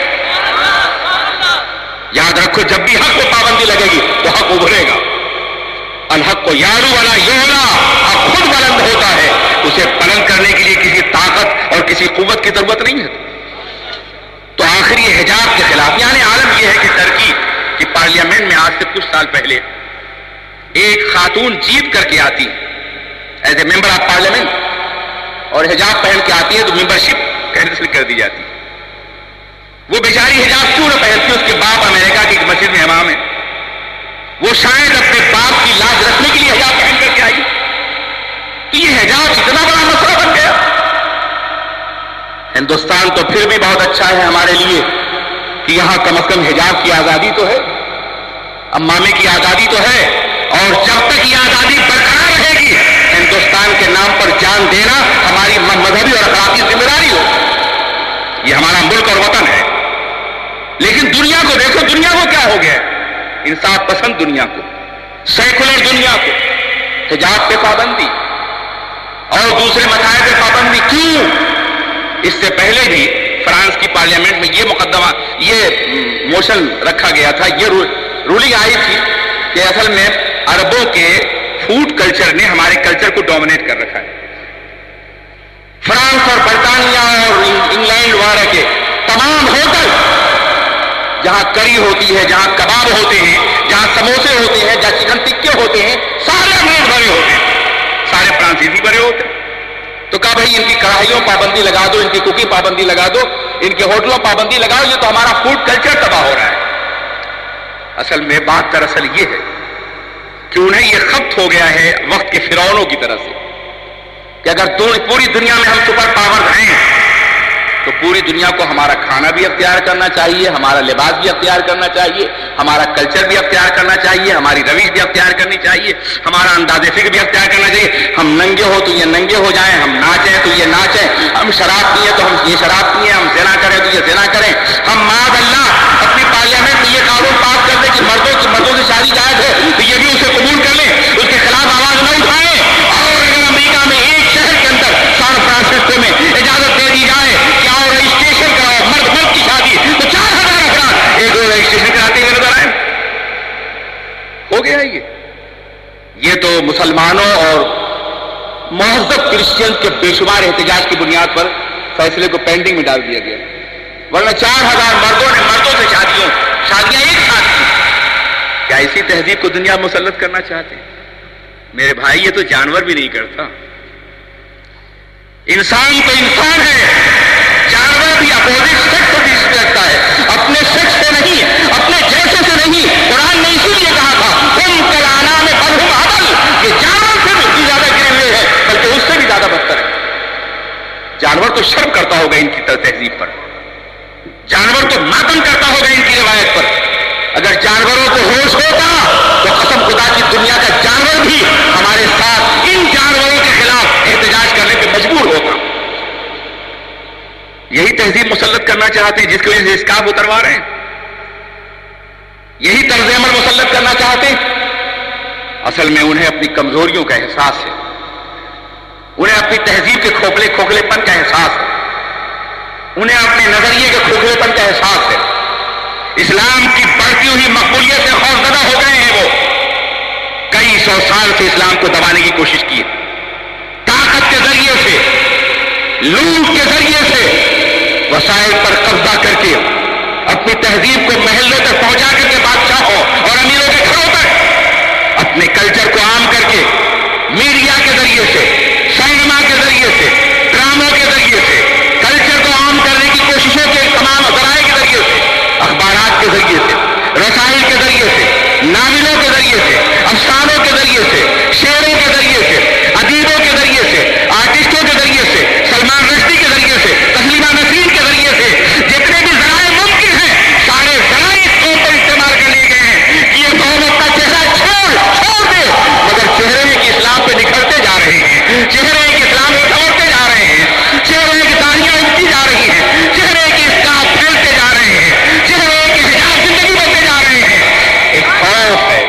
یاد رکھو، جب بھی حق کو پابندی لگے گی تو حق ابھرے گا۔ الحق کو یارو والا یولا، حق خود بلند ہوتا ہے، اسے بلند کرنے کے لیے کسی طاقت اور کسی قوت کی ضرورت نہیں ہے۔ تو آخری حجاب کے خلاف، یعنی عالم یہ ہے کہ ترکی کی پارلیمنٹ میں آج سے کچھ سال پہلے ایک خاتون جیت کر کے آتی as a member of parliament, اور حجاب پہن کے آتی ہے تو ممبرشپ کینسل کر دی جاتی ہے۔ وہ بیچاری حجاب کیوں نہ پہنتی؟ اس کے باپ امریکہ کی مسجد میں امام ہے، وہ شاید اپنے باپ کی لاج رکھنے کے لیے حجاب پہن کر کے آئی، تو یہ حجاب اتنا بڑا مسئلہ بن گیا۔ ہندوستان تو پھر بھی بہت اچھا ہے ہمارے لیے کہ یہاں کم از کم حجاب کی آزادی تو ہے، امامے کی آزادی تو ہے، اور جب تک یہ آزادی برقرار رہے گی ہندوستان کے نام پر جان دینا ہماری مذہبی اور اخلاقی ذمہ داری ہو۔ یہ ہمارا ملک اور وطن ہے۔ لیکن دنیا کو دیکھو، دنیا کو کیا ہو گیا ہے؟ انصاف پسند دنیا کو، سیکولر دنیا کو حجاب پہ پابندی اور دوسرے مسائل پہ پابندی کیوں؟ اس سے پہلے بھی فرانس کی پارلیمنٹ میں یہ مقدمہ، یہ موشن رکھا گیا تھا، یہ رولنگ آئی تھی کہ اصل میں عربوں کے فوڈ کلچر نے ہمارے کلچر کو ڈومینیٹ کر رکھا ہے۔ فرانس اور برطانیہ اور انگلینڈ وغیرہ کے تمام ہوٹل جہاں کری ہوتی ہے، جہاں کباب ہوتے ہیں، جہاں سموسے ہوتے ہیں، جہاں چکن ٹکے ہوتے ہیں، سارے انگریز بھرے ہوتے ہیں، سارے فرانسیسی بھرے ہوتے ہیں۔ تو کہا بھائی ان کی کڑھائیوں پابندی لگا دو، ان کی کوکنگ پابندی لگا دو، ان کے ہوٹلوں پابندی لگاؤ، یہ تو ہمارا فوڈ کلچر تباہ ہو رہا ہے۔ اصل میں بات دراصل یہ ہے کہ انہیں یہ خبت ہو گیا ہے وقت کے فرعونوں کی طرح سے کہ اگر پوری دنیا میں ہم سپر پاور ہیں تو پوری دنیا کو ہمارا کھانا بھی اختیار کرنا چاہیے، ہمارا لباس بھی اختیار کرنا چاہیے، ہمارا کلچر بھی اختیار کرنا چاہیے، ہماری روش بھی اختیار کرنی چاہیے، ہمارا انداز فکر بھی اختیار کرنا چاہیے۔ ہم ننگے ہو تو یہ ننگے ہو جائیں، ہم ناچیں تو یہ ناچیں، ہم شراب پیئیں تو ہم یہ شراب پیئیں، ہم زنا کریں تو یہ زنا کریں۔ ہم معاذ اللہ اپنی پارلیمنٹ میں یہ قانون پاس کر دیں کہ مردوں کی مردوں سے شادی جائز ہے تو یہ بھی اسے قبول کر لیں، اس کے خلاف آواز نہ اٹھائیں۔ اور اگر امریکہ میں ایک شہر کے اندر سان فرانسسکو میں اجازت دے دی جائے کہ اور رجسٹریشن کراؤ مرد مرد کی شادی، تو چار ہزار افراد ایک دو رجسٹریشن کراتے ہوئے نظر آئے۔ ہو گیا یہ یہ تو مسلمانوں اور مہذب کرسچن کے بے شمار احتجاج کی بنیاد پر فیصلے کو پینڈنگ میں ڈال دیا گیا، ورنہ چار ہزار مردوں نے مردوں سے شادیوں شادیاں ایک ساتھ کی۔ کیا اسی تہذیب کو دنیا مسلط کرنا چاہتے ہیں؟ میرے بھائی یہ تو جانور بھی نہیں کرتا، انسان تو انسان ہے، جانور بھی اپوزٹ سیکس کو بھی رکھتا ہے، اپنے سیکس سے نہیں، اپنے جیسے سے نہیں۔ قرآن نے اسی لیے کہا تھا تم کلانا میں بل ہم عدل، یہ جانور سے بھی زیادہ گرے ہوئے ہیں بلکہ اس سے بھی زیادہ بدتر ہے۔ جانور تو شرم کرتا ہوگا ان کی تہذیب پر، جانور تو ماتم کرتا ہوگا ان کی روایت پر۔ اگر جانوروں کو ہوش ہوتا تو قسم خدا کی دنیا کا جانور بھی ہمارے ساتھ ان جانوروں کے خلاف احتجاج کرنے پہ مجبور ہوتا۔ یہی تہذیب مسلط کرنا چاہتے ہیں جس کی وجہ سے اسکاف اتروا رہے ہیں، یہی طرز عمل مسلط کرنا چاہتے ہیں۔ اصل میں انہیں اپنی کمزوریوں کا احساس ہے، انہیں اپنی تہذیب کے کھوکھلے کھوکھلے پن کا احساس ہے، انہیں اپنے نظریے کے کھوکھلے پن کا احساس ہے۔ اسلام کی بڑھتی ہوئی مقبولیت سے خوفزدہ ہو گئے ہیں، وہ کئی سو سال سے اسلام کو دبانے کی کوشش کی ہے، طاقت کے ذریعے سے، لوٹ کے ذریعے سے، وسائل پر قبضہ کر کے اپنی تہذیب کو محلوں تک پہنچا کر کے بادشاہوں اور امیروں کے گھروں تک اپنے کلچر کو عام کر کے میڈیا کے ذریعے سے، سینما کے ذریعے سے، ڈراموں کے ذریعے سے کلچر کو عام کرنے کی کوششوں کے تمام ذرائع کے ذریعے سے، اخبارات کے ذریعے سے، رسائل کے ذریعے سے، ناولوں کے ذریعے سے، افسانوں کے ذریعے سے، شعروں کے ذریعے سے، ادیبوں کے ذریعے سے، آرٹسٹوں کے ذریعے سے، سلمان رشدی کے ذریعے سے، تسلیمہ نسرین کے ذریعے سے، جتنے بھی ذرائع ممکن ہیں سارے ذرائع اس قوم پر استعمال کر لیے گئے ہیں کہ یہ قوم اپنا چہرہ چھوڑ چھوڑ دے، مگر چہرے کی اسلام پہ نکھرتے جا رہے ہیں، چہرے کی اسلام کو سمجھتے جا رہے ہیں، چہرے کی داڑیاں اگتی جا رہی ہیں، چہرے کی اسکاف پھیلتے جا رہے ہیں، چہرے کے حجاب زندگی بنتے جا رہے ہیں۔ ایک خوف ہے،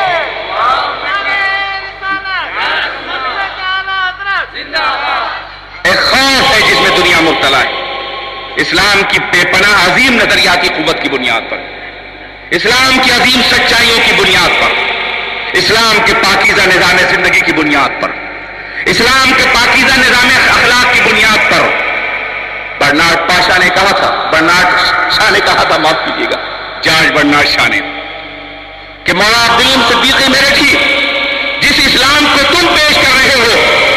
ایک خوف ہے جس میں دنیا مبتلا ہے، اسلام کی بے پناہ عظیم نظریاتی قوت کی بنیاد پر، اسلام کی عظیم سچائیوں کی بنیاد پر، اسلام کے پاکیزہ نظام زندگی کی بنیاد پر، اسلام کے پاکیزہ نظام اخلاق کی بنیاد پر۔ برنارڈ پاشا نے کہا تھا، برنارڈ شاہ نے کہا تھا، معاف کیجیے گا، جارج برنارڈ شاہ نے، کہ مولا عبدالعلیم صدیقی میرٹھی، جس اسلام کو تم پیش کر رہے ہو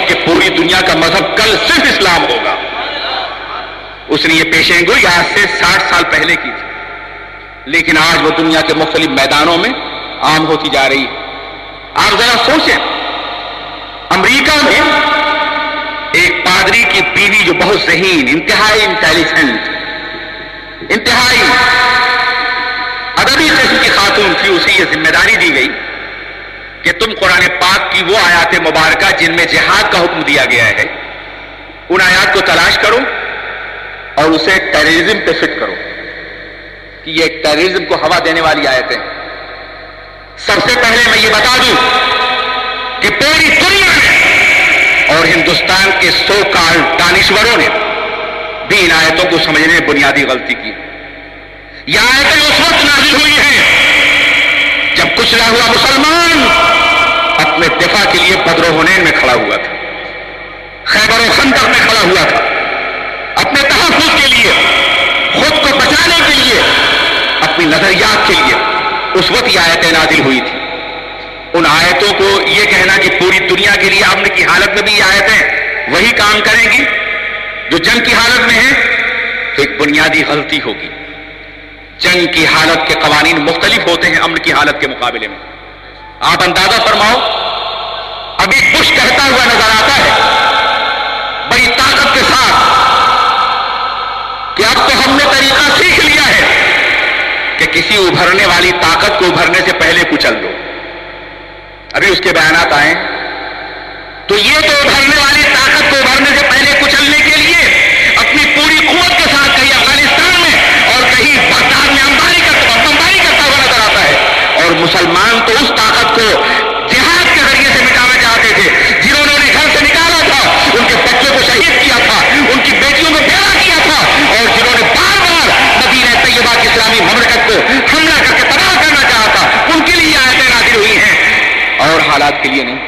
کہ پوری دنیا کا مذہب کل صرف اسلام ہوگا. اس نے یہ پیشین گوئی آج سے ساٹھ سال پہلے کی تھی، لیکن آج وہ دنیا کے مختلف میدانوں میں عام ہوتی جا رہی ہے. آپ ذرا سوچیں، امریکہ میں ایک پادری کی بیوی جو بہت ذہین، انتہائی انٹیلیجنٹ، انتہائی ادبی قسم کی خاتون تھی، اسے یہ ذمہ داری دی گئی کہ تم قرآن پاک کی وہ آیات مبارکہ جن میں جہاد کا حکم دیا گیا ہے، ان آیات کو تلاش کرو اور اسے ٹیررزم پہ فٹ کرو کہ یہ ایک ٹیررزم کو ہوا دینے والی آیتیں. سب سے پہلے میں یہ بتا دوں کہ پوری دنیا میں اور ہندوستان کے سو کال دانشوروں نے بھی ان آیتوں کو سمجھنے میں بنیادی غلطی کی. یہ آیتیں اس وقت نازل ہوئی ہیں جب کچھ نہ ہوا مسلمان اپنے دفاع کے لیے بدر و حنین میں کھڑا ہوا تھا، خیبر و خندق میں کھڑا ہوا تھا، اپنے تحفظ کے لیے، خود کو بچانے کے لیے، اپنی نظریات کے لیے اس وقت یہ آیتیں نازل ہوئی تھی. ان آیتوں کو یہ کہنا کہ پوری دنیا کے لیے امن کی حالت میں بھی یہ آیتیں وہی کام کریں گی جو جنگ کی حالت میں ہے، تو ایک بنیادی غلطی ہوگی. جنگ کی حالت کے قوانین مختلف ہوتے ہیں امن کی حالت کے مقابلے میں. آپ اندازہ فرماؤ، ابھی بش کہتا ہوا نظر آتا ہے بڑی طاقت کے ساتھ کہ اب تو ہم نے طریقہ سیکھ لیا ہے کہ کسی ابھرنے والی طاقت کو ابھرنے سے پہلے کچل دو. ابھی اس کے بیانات آئے تو یہ تو ابھرنے والی طاقت کو ابھرنے سے پہلے کچلنے کے لیے اپنی پوری قوت کے ساتھ کہیں افغانستان میں اور کہیں بغداد میں انباری کرتا بمباری کرتا ہوا نظر آتا ہے. اور مسلمان تو اس طاقت کو جہاد کے ذریعے سے مٹانا چاہتے تھے جنہوں نے انہیں گھر سے نکالا تھا، ان کے بچوں کو شہید کیا تھا، ان کی بیٹیوں کو پیدا کیا تھا، اور جنہوں نے بار بار مدینہ طیبہ کی اسلامی مملکت کو حملہ کر کے تباہ کرنا چاہا تھا. ان کے لیے آیتیں نازل ہوئی ہیں اور حالات کے لیے نہیں.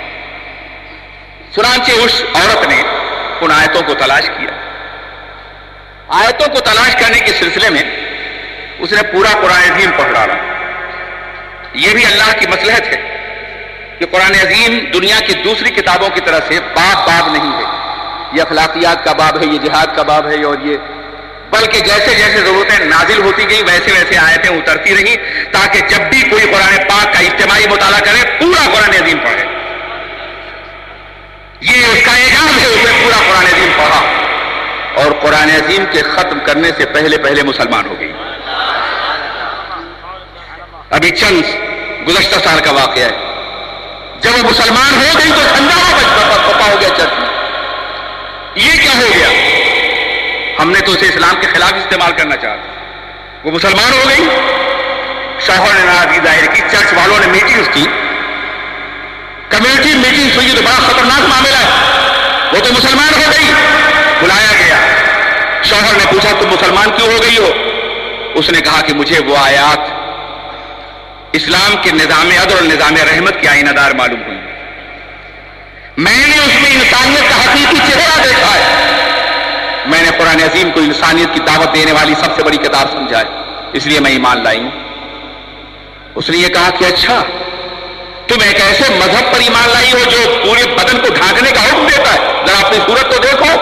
چنانچہ اس عورت نے ان آیتوں کو تلاش کیا. آیتوں کو تلاش کرنے کے سلسلے میں اس نے پورا قرآن عظیم پڑھ ڈالا. یہ بھی اللہ کی مصلحت ہے کہ قرآن عظیم دنیا کی دوسری کتابوں کی طرح سے باب باب نہیں ہے. یہ اخلاقیات کا باب ہے، یہ جہاد کا باب ہے، اور یہ بلکہ جیسے جیسے ضرورتیں نازل ہوتی گئی ویسے ویسے آیتیں اترتی رہی تاکہ جب بھی کوئی قرآن پاک کا اجتماعی مطالعہ کرے پورا قرآن عظیم پڑھے. یہ اس کا اعجاز ہے، اس نے پورا قرآن عظیم پڑھا اور قرآن عظیم کے ختم کرنے سے پہلے پہلے مسلمان ہو گئی. ابھی چند گزشتہ سال کا واقعہ ہے، جب وہ مسلمان ہو گئی تو ہنگامہ بچپا ہو گیا چرچ میں. یہ کیا ہو گیا؟ ہم نے تو اسے اسلام کے خلاف استعمال کرنا چاہا. وہ مسلمان ہو گئی، شوہر نے ناراضگی ظاہر کی، چرچ والوں نے میٹنگز کی، کمیونٹی میٹنگ ہوئی تو بڑا خطرناک معاملہ ہے. وہ تو مسلمان ہو گئی، بلایا گیا. شوہر نے پوچھا تم مسلمان کیوں ہو گئی ہو؟ اس نے کہا کہ مجھے وہ آیات اسلام کے نظام عدل اور نظام رحمت کی آئینہ دار معلوم ہوئی. میں نے اس میں انسانیت کا حقیقی چہرہ دیکھا ہے. میں نے قرآن عظیم کو انسانیت کی دعوت دینے والی سب سے بڑی کتاب سمجھا ہے، اس لیے میں ایمان لائی ہوں. اس نے یہ کہا کہ اچھا تم ایک ایسے مذہب پر ایمان لائی ہو جو پورے بدن کو ڈھانکنے کا حکم دیتا ہے؟ ذرا اپنی صورت کو دیکھو،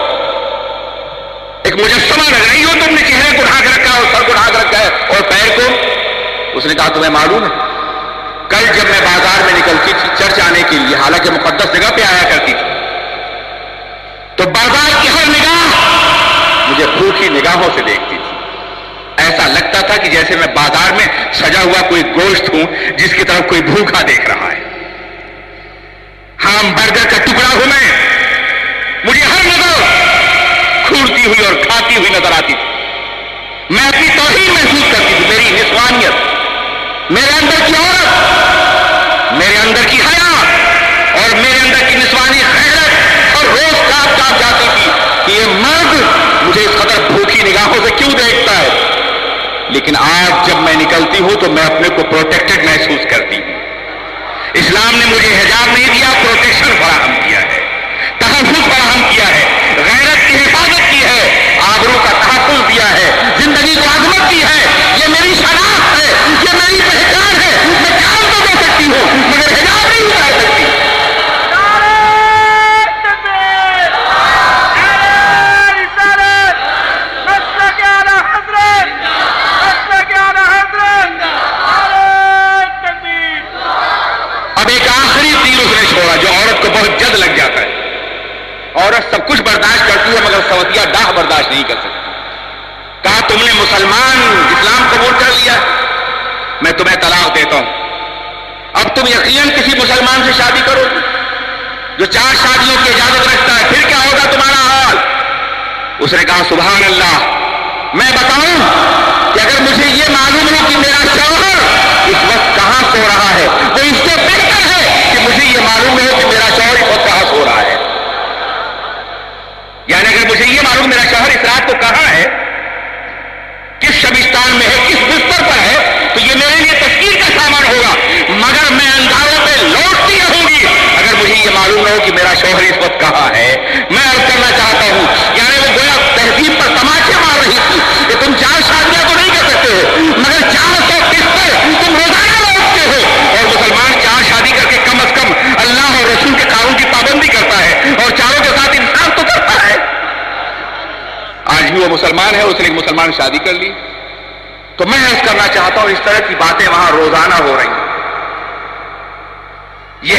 ایک مجسمہ لگ رہی ہو تم نے، چہرے کو ڈھانک رکھا ہے اور سر کو ڈھانک رکھا ہے اور پیر کو. اس نے کہا تمہیں معلوم ہے کل جب میں بازار میں نکلتی تھی چرچ آنے کے لیے، حالانکہ مقدس جگہ پہ آیا کرتی تھی، تو بازار کی ہر نگاہ مجھے بھوکی نگاہوں سے دیکھتی تھی. ایسا لگتا تھا کہ جیسے میں بازار میں سجا ہوا کوئی گوشت ہوں جس کی طرف کوئی بھوکا دیکھ رہا ہے. ہاں برگر کا ٹکڑا ہوں میں، مجھے ہر نظر کھولتی ہوئی اور کھاتی ہوئی نظر آتی تھی. میں اپنی توہین محسوس کرتی تھی. میری نسوانیت، میرے اندر کی عورت، میرے اندر کی حیا اور میرے اندر کی نسوانی غیرت اور روز کاپ کاپ جاتی تھی کہ یہ مرد مجھے اس قدر بھوکی نگاہوں سے کیوں دیکھتا ہے. لیکن آج جب میں نکلتی ہوں تو میں اپنے کو پروٹیکٹڈ محسوس کرتی ہوں. اسلام نے مجھے حجاب نہیں دیا، پروٹیکشن فراہم کیا ہے، تحفظ فراہم کیا ہے، غیرت کی حفاظت کی ہے، آبرو کا تحفظ دیا ہے، زندگی کو عظمت دی ہے. یہ میری شناخت ہے، یہ میری پہچان ہے. میں جان تو دے سکتی ہوں مگر حجاب نہیں اتار سکتی. اب ایک آخری تیر اس نے چھوڑا جو عورت کو بہت جلد لگ جاتا ہے. عورت سب کچھ برداشت کرتی ہے مگر سوتیا ڈاہ برداشت نہیں کر سکتی. کہا تم نے مسلمان اسلام قبول کر لیا، میں تمہیں طلاق دیتا ہوں. اب تم یقیناً کسی مسلمان سے شادی کرو جو چار شادیوں کی اجازت رکھتا ہے، پھر کیا ہوگا تمہارا حال؟ اس نے کہا سبحان اللہ، میں بتاؤں کہ اگر مجھے یہ معلوم ہو کہ میرا شوہر اس وقت کہاں سو رہا ہے تو اس سے بہتر ہے کہ مجھے یہ معلوم ہو کہ میرا شوہر اس وقت کہاں سو رہا ہے. یعنی اگر مجھے یہ معلوم میرا شوہر اس رات کو کہاں ہے، کس شبستان میں ہے، کس بستر پر ہے، تو یہ میرے لیے تفکیر کا سامان ہوگا. مگر میں اندھاروں پہ لوٹتی رہوں گی اگر مجھے یہ معلوم نہ ہو کہ میرا شوہر اس وقت کہاں ہے. میں عرض کرنا چاہتا ہوں، یعنی وہ گویا تہذیب پر تماچے مار رہی تھی کہ تم چار شادیاں تو نہیں کر سکتے ہو مگر چار سو بستر تم روزانہ لوٹتے ہو. اور مسلمان چار شادی کر کے کم از کم اللہ اور رسول کے قانون کی پابندی کرتا ہے اور چاروں کے ساتھ انصاف تو کرتا ہے. آج بھی وہ مسلمان ہے، اس نے ایک مسلمان شادی کر لی. تو میں عرض کرنا چاہتا ہوں اس طرح کی باتیں وہاں روزانہ ہو رہی ہیں. یہ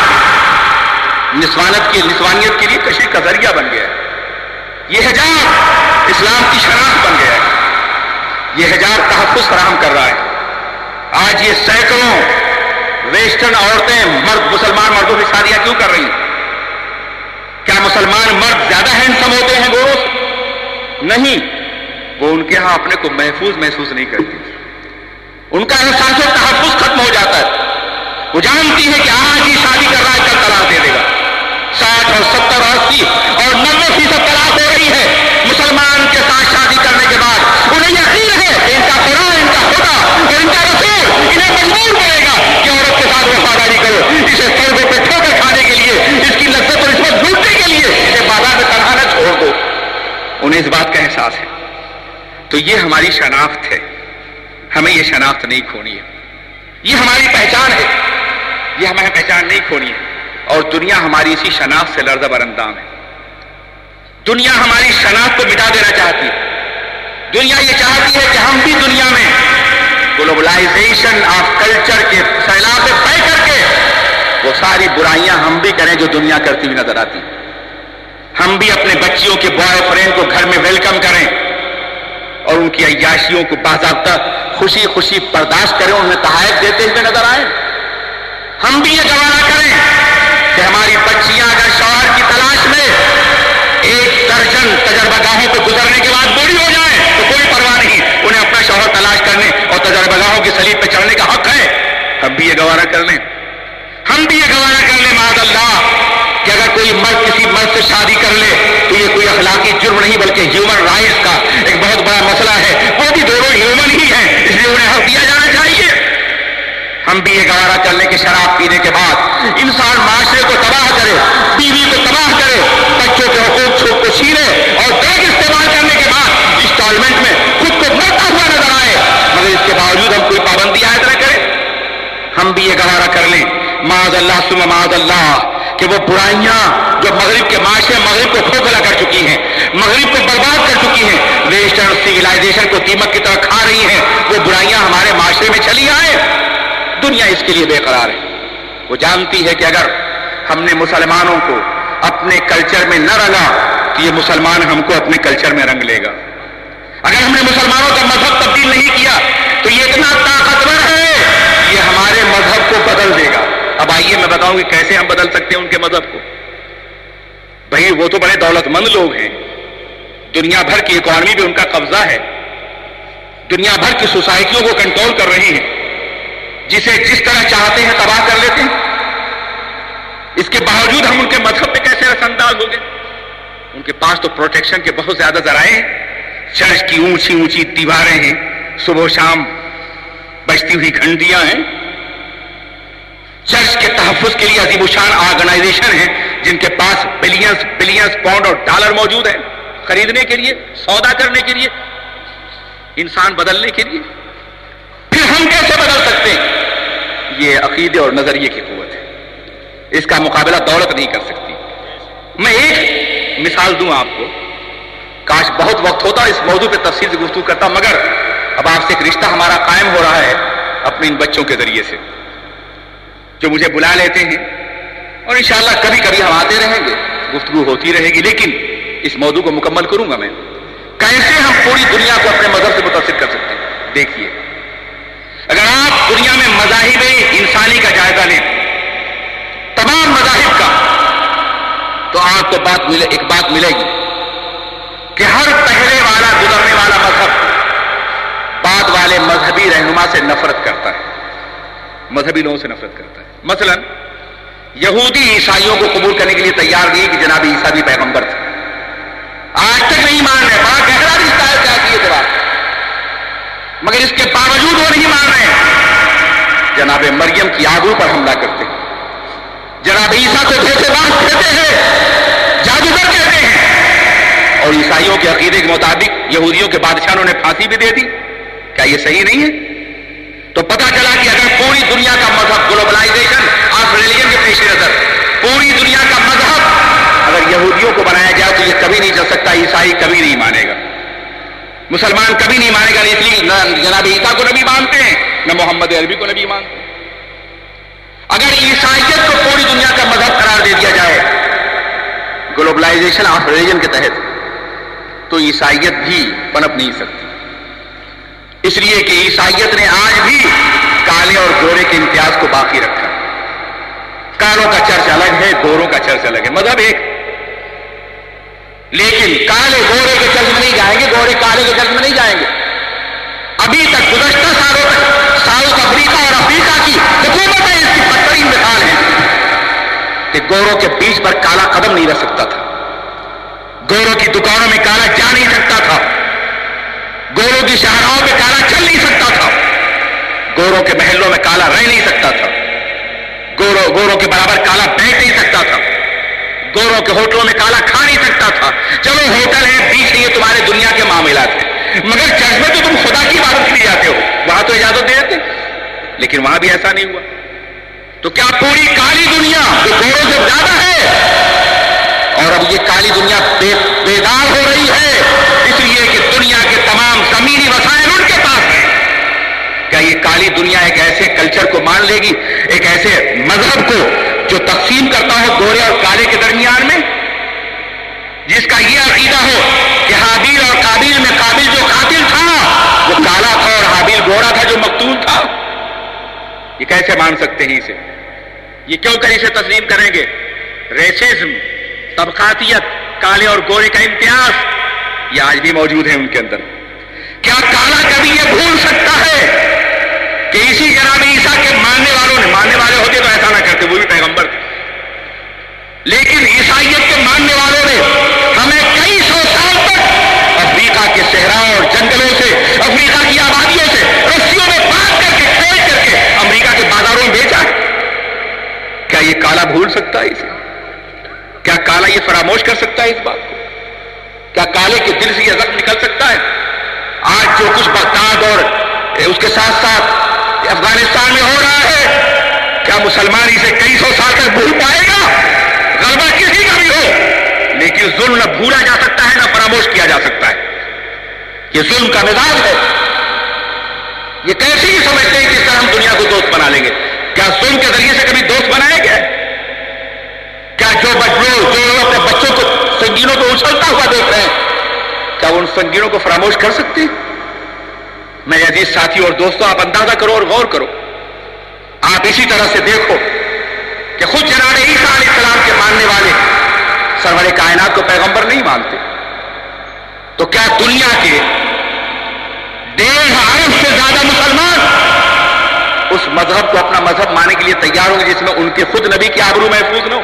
حجاب نسوانت کی نسوانیت کے لیے کشش کا ذریعہ بن گیا ہے. یہ حجاب اسلام کی شناخت بن گیا ہے. یہ حجاب تحفظ فراہم کر رہا ہے. آج یہ سینکڑوں ویسٹرن عورتیں مرد مسلمان مردوں کی شادیاں کیوں کر رہی ہیں؟ کیا مسلمان مرد زیادہ ہینڈسم ہوتے ہیں گوروں سے؟ نہیں، وہ ان کے ہاں اپنے کو محفوظ محسوس نہیں کرتی. ان کا احساس تحفظ ختم ہو جاتا ہے. وہ جانتی ہے کہ آج ہی شادی کر رہا ہے کل طلاق دے دے گا. ساٹھ اور ستر اور اسی اور نبے فیصد طلاق ہو رہی ہے مسلمان کے ساتھ شادی کرنے کے بعد. انہیں یقین ہے کہ ان کا قرآن، ان کا خدا اور ان کا رسول انہیں مجبور کرے گا کہ عورت کے ساتھ وفاداری کرو. اسے سردوں پہ ٹھوکر کھانے کے لیے، اس کی لذت اور اس وقت لوٹنے کے لیے اسے بازار میں تنہا نہ چھوڑ دو. انہیں اس بات کا احساس ہے. تو یہ ہماری شناخت ہے، ہمیں یہ شناخت نہیں کھونی ہے. یہ ہماری پہچان ہے، یہ ہمیں پہچان نہیں کھونی ہے. اور دنیا ہماری اسی شناخت سے لرزہ برندام ہے. دنیا ہماری شناخت کو مٹا دینا چاہتی ہے. دنیا یہ چاہتی ہے کہ ہم بھی دنیا میں گلوبلائزیشن آف کلچر کے سیلاب میں بہ کر کے وہ ساری برائیاں ہم بھی کریں جو دنیا کرتی ہوئی نظر آتی. ہم بھی اپنے بچیوں کے بوائے فرینڈ کو گھر میں ویلکم کریں اور ان کی عیاشیوں کو باضابطہ خوشی خوشی برداشت کریں، انہیں تحائف دیتے ہوئے نظر آئیں. ہم بھی یہ گوارا کریں کہ ہماری بچیاں اگر شوہر کی تلاش میں ایک درجن تجربہ گاہوں پہ گزرنے کے بعد بوڑھی ہو جائیں تو کوئی پرواہ نہیں، انہیں اپنا شوہر تلاش کرنے اور تجربہ گاہوں کی سلیب پہ چڑھنے کا حق ہے. ہم بھی یہ گوارا کر لیں، ہم بھی یہ گوارا کر لیں معاذ اللہ کہ اگر کوئی مرد کسی مرد سے شادی کر لے تو یہ کوئی اخلاقی جرم نہیں بلکہ ہیومن رائٹس کا ایک بہت بڑا مسئلہ ہے. وہ بھی دونوں ہیومن ہی ہیں، اس لیے انہیں حق دیا جانا چاہیے. ہم بھی یہ گوارا کر لیں کہ شراب پینے کے بعد انسان معاشرے کو تباہ کرے، بیوی کو تباہ کرے، بچوں کے حقوق چھوٹ کو چھینے اور ڈرگ استعمال کرنے کے بعد انسٹالمنٹ میں خود کو مرتا ہوا نظر آئے مگر اس کے باوجود ہم کوئی پابندی عائد نہ کریں. ہم بھی یہ گوارا کر لیں معاذ اللہ ثم معاذ اللہ کہ وہ برائیاں جو مغرب کے معاشرے مغرب کو کھوکھلا کر چکی ہیں، مغرب کو برباد کر چکی ہیں، ویسٹرن سویلائزیشن کو دیمک کی طرح کھا رہی ہیں، وہ برائیاں ہمارے معاشرے میں چلی آئیں. دنیا اس کے لیے بے قرار ہے. وہ جانتی ہے کہ اگر ہم نے مسلمانوں کو اپنے کلچر میں نہ رنگا تو یہ مسلمان ہم کو اپنے کلچر میں رنگ لے گا. اگر ہم نے مسلمانوں کا مذہب تبدیل نہیں کیا تو یہ اتنا طاقتور ہے یہ ہمارے مذہب کو بدل دے گا. اب آئیے میں بتاؤں کہ کیسے ہم بدل سکتے ہیں ان کے مذہب کو. بھائی وہ تو بڑے دولت مند لوگ ہیں، دنیا بھر کی اکانومی پہ ان کا قبضہ ہے، دنیا بھر کی سوسائٹیوں کو کنٹرول کر رہے ہیں، جسے جس طرح چاہتے ہیں تباہ کر لیتے ہیں. اس کے باوجود ہم ان کے مذہب پہ کیسے رس انداز ہو گئے؟ ان کے پاس تو پروٹیکشن کے بہت زیادہ ذرائع ہیں. چرچ کی اونچی اونچی دیواریں ہیں، صبح و شام بجتی ہوئی گھنٹیاں ہیں. چرچ کے تحفظ کے لیے عظیم الشان آرگنائزیشن ہیں جن کے پاس بلینز بلینز پاؤنڈ اور ڈالر موجود ہیں خریدنے کے لیے، سودا کرنے کے لیے، انسان بدلنے کے لیے. پھر ہم کیسے بدل سکتے ہیں؟ یہ عقیدے اور نظریے کی قوت ہے، اس کا مقابلہ دولت نہیں کر سکتی. میں ایک مثال دوں آپ کو، کاش بہت وقت ہوتا اس موضوع پہ تفصیل سے گفتگو کرتا، مگر اب آپ سے ایک رشتہ ہمارا قائم ہو رہا ہے اپنے ان بچوں کے ذریعے سے. جو مجھے بلا لیتے ہیں، اور انشاءاللہ کبھی کبھی ہم آتے رہیں گے، گفتگو ہوتی رہے گی، لیکن اس موضوع کو مکمل کروں گا میں، کیسے ہم پوری دنیا کو اپنے مذہب سے متاثر کر سکتے ہیں۔ دیکھیے، اگر آپ دنیا میں مذاہب انسانی کا جائزہ لیں، تمام مذاہب کا، تو آپ کو بات ملے ایک بات ملے گی کہ ہر پہلے والا گزرنے والا مذہب بعد والے مذہبی رہنما سے نفرت کرتا ہے، مذہبی لوگوں سے نفرت کرتا ہے۔ مثلا یہودی عیسائیوں کو قبول کرنے کے لیے تیار نہیں کہ جناب عیسیٰ بھی پیغمبر تھے، آج تک نہیں مان رہے، بڑا گہرا رشتہ ہے سیاسی اعتبار، مگر اس کے باوجود وہ نہیں مان رہے ہیں، جناب مریم کی آبرو پر حملہ کرتے ہیں، جناب عیسیٰ کو دھوکے باز کہتے ہیں، جادوگر کہتے ہیں، اور عیسائیوں کے عقیدے کے مطابق یہودیوں کے بادشاہوں نے پھانسی بھی دے دی۔ کیا یہ صحیح نہیں ہے؟ تو پتہ چلا کہ اگر پوری دنیا کا مذہب، گلوبلائزیشن آف ریلیجن کے پیش نظر پوری دنیا کا مذہب اگر یہودیوں کو بنایا جائے تو یہ کبھی نہیں چل سکتا، عیسائی کبھی نہیں مانے گا، مسلمان کبھی نہیں مانے گا، اس لیے نہ جناب عیسیٰ کو نبی مانتے ہیں، نہ محمد عربی کو نبی مانتے ہیں۔ اگر عیسائیت کو پوری دنیا کا مذہب قرار دے دیا جائے گلوبلائزیشن آف ریلیجن کے تحت، تو عیسائیت بھی پنپ نہیں سکتی، اس لیے کہ عیسائیت نے آج بھی کالے اور گورے کے امتیاز کو باقی رکھا۔ کالوں کا چرچ الگ ہے، گوروں کا چرچ الگ ہے، مذہب ایک، لیکن کالے گورے کے چرچ میں نہیں جائیں گے، گورے کالے کے چرچ میں نہیں جائیں گے۔ ابھی تک گزشتہ سالوں تک ساؤتھ افریقہ اور افریقہ کی حکومتیں اس کی بدترین مثال ہیں کہ گوروں کے بیچ پر کالا قدم نہیں رکھ سکتا تھا، گوروں کی دکانوں میں کالا جا نہیں سکتا تھا، گوروں کی شاہراہوں پہ کالا چل نہیں سکتا تھا، گوروں کے محلوں میں کالا رہ نہیں سکتا تھا، گوروں گوروں کے برابر کالا بیٹھ نہیں سکتا تھا، گوروں کے ہوٹلوں میں کالا کھا نہیں سکتا تھا۔ چلو ہوٹل ہے، بیچ یہ تمہارے دنیا کے معاملات ہیں، مگر چرچ میں تو تم خدا کی عبادت کے لیے جاتے ہو، وہاں تو اجازت دے دیتے، لیکن وہاں بھی ایسا نہیں ہوا۔ تو کیا پوری کالی دنیا جو گوروں سے زیادہ ہے، اور اب یہ کالی دنیا بے بیدار ہو رہی ہے اس لیے کہ دنیا کے تمام زمینی وسائل ان کے پاس ہیں، کیا یہ کالی دنیا ایک ایسے کلچر کو مان لے گی، ایک ایسے مذہب کو جو تقسیم کرتا ہو گورے اور کالے کے درمیان میں، جس کا یہ عقیدہ ہو کہ حابیل اور قابیل میں قابیل جو قاتل تھا وہ کالا تھا اور حابیل گورا تھا جو مقتول تھا؟ یہ کیسے مان سکتے ہیں اسے؟ یہ کیوں کر اسے تسلیم کریں گے؟ ریسزم، طبقاتیت، کالے اور گورے کا امتیاز یہ آج بھی موجود ہے ان کے اندر۔ کیا کالا کبھی یہ بھول سکتا ہے کہ اسی جناب عیسیٰ کے ماننے والوں نے، ماننے والے ہوتے تو ایسا نہ کرتے، وہ بھی پیغمبر تھے، لیکن عیسائیت کے ماننے والوں نے ہمیں کئی سو سال تک افریقہ کے صحراؤں اور جنگلوں سے، افریقہ کی آبادیوں سے رسیوں میں باندھ کر کے کھینچ کر کے امریکہ کے بازاروں میں بیچا ہے۔ کیا یہ کالا بھول سکتا ہے اسے؟ کیا کالا یہ فراموش کر سکتا ہے اس بات کو؟ کیا کالے کے دل سے یہ زخم نکل سکتا ہے؟ آج جو کچھ بغداد اور اس کے ساتھ ساتھ افغانستان میں ہو رہا ہے، کیا مسلمان اسے کئی سو سال تک بھول پائے گا؟ غلبہ کسی کا بھی ہو، لیکن ظلم نہ بھولا جا سکتا ہے نہ فراموش کیا جا سکتا ہے، یہ ظلم کا مزاج ہے۔ یہ کیسے ہی سمجھتے ہیں کہ اس طرح ہم دنیا کو دوست بنا لیں گے؟ کیا ظلم کے ذریعے سے کبھی دوست بنائے گئے؟ کیا جو بچوں جو اپنے بچوں کو سنگینوں کو اچھلتا ہوا دیکھ رہے ہیں، کیا وہ ان سنگینوں کو فراموش کر سکتے ہیں؟ میرے عزیز ساتھی اور دوستوں، آپ اندازہ کرو اور غور کرو، آپ اسی طرح سے دیکھو کہ خود جناب عیسیٰ علیہ السلام کے ماننے والے سرور کائنات کو پیغمبر نہیں مانتے، تو کیا دنیا کے ڈیڑھ ارب سے زیادہ مسلمان اس مذہب کو اپنا مذہب ماننے کے لیے تیار ہوں گے جس میں ان کے خود نبی کی آبرو محفوظ نہ ہو؟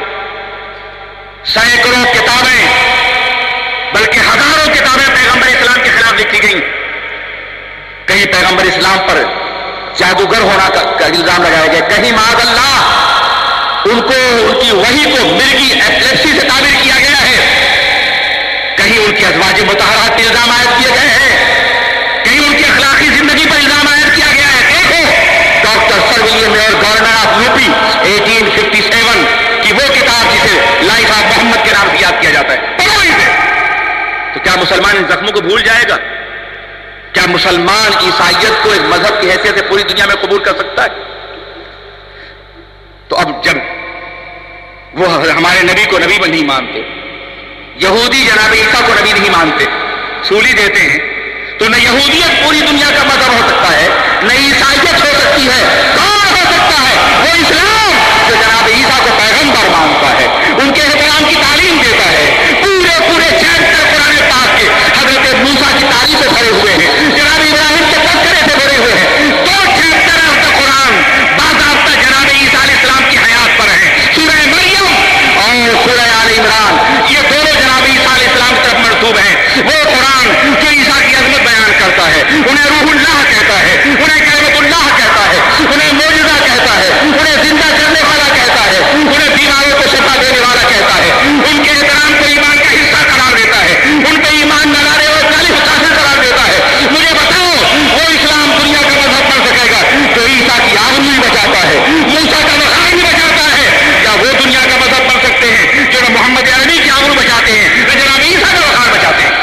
سینکڑوں کتابیں بلکہ ہزاروں کتابیں پیغمبر اسلام کے خلاف لکھی گئیں، کہیں پیغمبر اسلام پر جادوگر ہونا کا الزام لگایا گیا، کہیں معاذ اللہ ان کو ان کی وحی کو مرگی ایپلیپسی سے تعبیر کیا گیا ہے، کہیں ان کی ازواج مطہرات پر الزام عائد کیے گئے ہیں، کہیں ان کی اخلاقی زندگی پر الزام عائد کیا گیا ہے۔ دیکھو doctor sir William Muir governor of U P eighteen fifty seven کی وہ کتاب جسے لائف آف محمد کے نام سے یاد کیا جاتا ہے، پڑھو اسے۔ تو کیا مسلمان ان زخموں کو بھول جائے گا؟ کیا مسلمان عیسائیت کو ایک مذہب کی حیثیت سے پوری دنیا میں قبول کر سکتا ہے؟ تو اب جب وہ ہمارے نبی کو نبی نہیں مانتے، یہودی جناب عیسیٰ کو نبی نہیں مانتے، سولی دیتے ہیں، تو نہ یہودیت پوری دنیا کا مذہب ہو سکتا ہے، نہ عیسائیت ہو سکتی ہے، کون ہو سکتا ہے؟ وہ اسلام جو جناب عیسیٰ کو پیغمبر مانتا ہے، ان کے احترام کی تعلیم دیتا ہے، پورے پورے چیپٹر قرآن پاک کے حضرت موسیٰ کی تعریف سے بھرے ہوئے ہیں، جناب ابراہیم کے تذکرے سے بھرے ہوئے ہیں، دو چیپٹر قرآن باضابطہ جناب عیسیٰ علیہ السلام کی حیات پر ہیں، سورہ مریم اور سورہ آل عمران، یہ دونوں جناب عیسیٰ علیہ السلام کی طرف منسوب ہیں۔ وہ قرآن جو عیسیٰ کی عظمت بیان کرتا ہے، انہیں روح اللہ کہتا ہے، انہیں کلمۃ اللہ کہتا ہے، انہیں معجزہ کہتا ہے، انہیں زندہ کرنے والا کہتا ہے، انہیں بیماروں کو شفا دینے والا کہتا ہے، ان کے احترام کو ایمان کا حصہ قرار دیتا ہے، ان پہ ایمان نہ لانے اور چالیس کافر قرار دیتا ہے۔ مجھے بتاؤ وہ اسلام دنیا کا مذہب بن سکے گا جو عیسیٰ کی آمد بچاتا ہے، موسیٰ کا وقار بھی بچاتا ہے؟ کیا وہ دنیا کا مذہب بن سکتے ہیں جو نہ محمد عربی کی آمد بچاتے ہیں نہ جناب عیسیٰ کا وقار بچاتے ہیں؟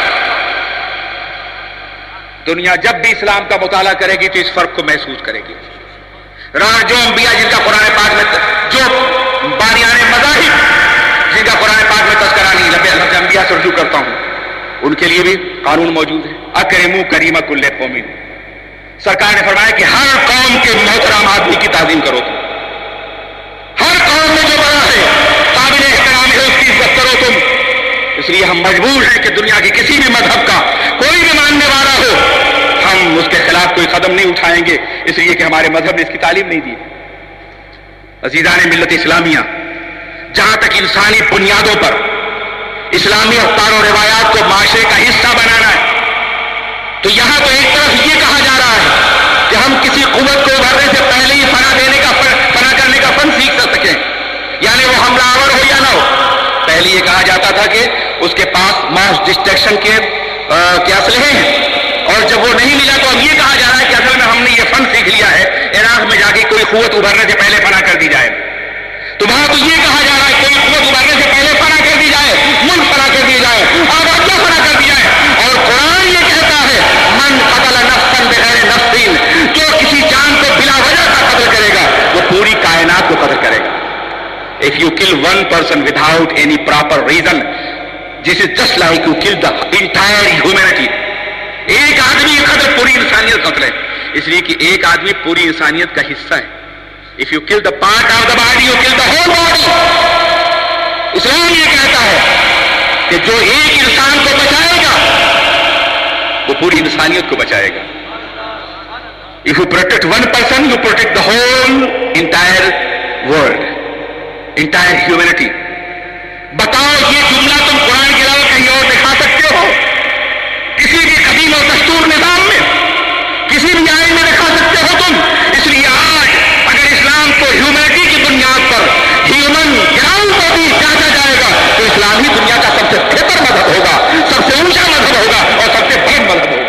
دنیا جب بھی اسلام کا مطالعہ کرے گی تو اس فرق کو محسوس کرے گی۔ راہ جو انبیاء جن کا قرآن پاک میں جو بانیان مذاہب جن کا قرآن پاک میں تذکرہ نہیں، لبے لفظ انبیاء سے رجوع کرتا ہوں، ان کے لیے بھی قانون موجود ہے۔ اکرموا کریم کل قوم، سرکار نے فرمایا کہ ہر قوم کے محترم آدمی کی تعظیم کرو، تم ہر قوم میں جو بڑا ہے قابل احترام ہے اس کی عزت کرو تم۔ اس لیے ہم مجبور ہیں کہ دنیا کے کسی بھی مذہب کا کوئی بھی ماننے والا ہو، ہم اس کے خلاف کوئی قدم نہیں اٹھائیں گے، اس لیے کہ ہمارے مذہب نے اس کی تعلیم نہیں دی۔ عزیزان ملت اسلامیہ، جہاں تک انسانی بنیادوں پر اسلامی افکار و روایات کو معاشرے کا حصہ بنانا ہے، تو یہاں تو ایک طرف یہ کہا جا رہا ہے کہ ہم کسی قوت کو ابھرنے سے پہلے ہی فنا دینے کا فنا کرنے کا فن سیکھ سکیں، یعنی وہ حملہ آور ہو یا نہ ہو۔ پہلے یہ کہا جاتا تھا کہ اس کے پاس ماس ڈسٹریکشن کے کیا اسلحے ہیں، اور جب وہ نہیں ملا تو اب یہ کہا جا رہا ہے کہ اصل میں ہم نے یہ فن سیکھ لیا ہے عراق میں جا کے کوئی قوت ابھرنے سے پہلے فنا کر دی جائے۔ تو وہاں تو یہ کہا جا رہا ہے کوئی قوت ابھرنے سے پہلے فنا کر دی جائے، ملک فنا کر دی جائے، آبادیاں فنا کر دی جائے۔ اور قرآن یہ کہتا ہے من قتل نفسا بغیر نفس، جو کسی جان کو بلا وجہ کا قتل کرے گا وہ پوری کائنات کو قتل کرے گا۔ If you kill one person without any proper reason, this is just like you kill the entire humanity. ایک آدمی قتل پوری انسانیت قتل ہے، اس لیے کہ ایک آدمی پوری انسانیت کا حصہ ہے۔ If you kill the part of the body, you kill the whole body. اسلام یہ کہتا ہے کہ جو ایک انسان کو بچائے گا وہ پوری انسانیت کو بچائے گا۔ If you protect one person, you protect the whole entire world, entire humanity. بتاؤ یہ جملہ تم قرآن کے علاوہ کہیں اور دکھا سکتے ہو؟ کسی بھی قدیم اور دستور نظام میں، کسی بھی آئین میں دکھا سکتے ہو تم؟ اس لیے آج اگر اسلام کو ہیومینٹی کی بنیاد پر ہیومن گراؤنڈ پر بھی جانچا جائے گا تو اسلام ہی دنیا کا سب سے بہتر مذہب ہوگا، سب سے اونچا مذہب ہوگا اور سب سے بڑا مذہب ہوگا۔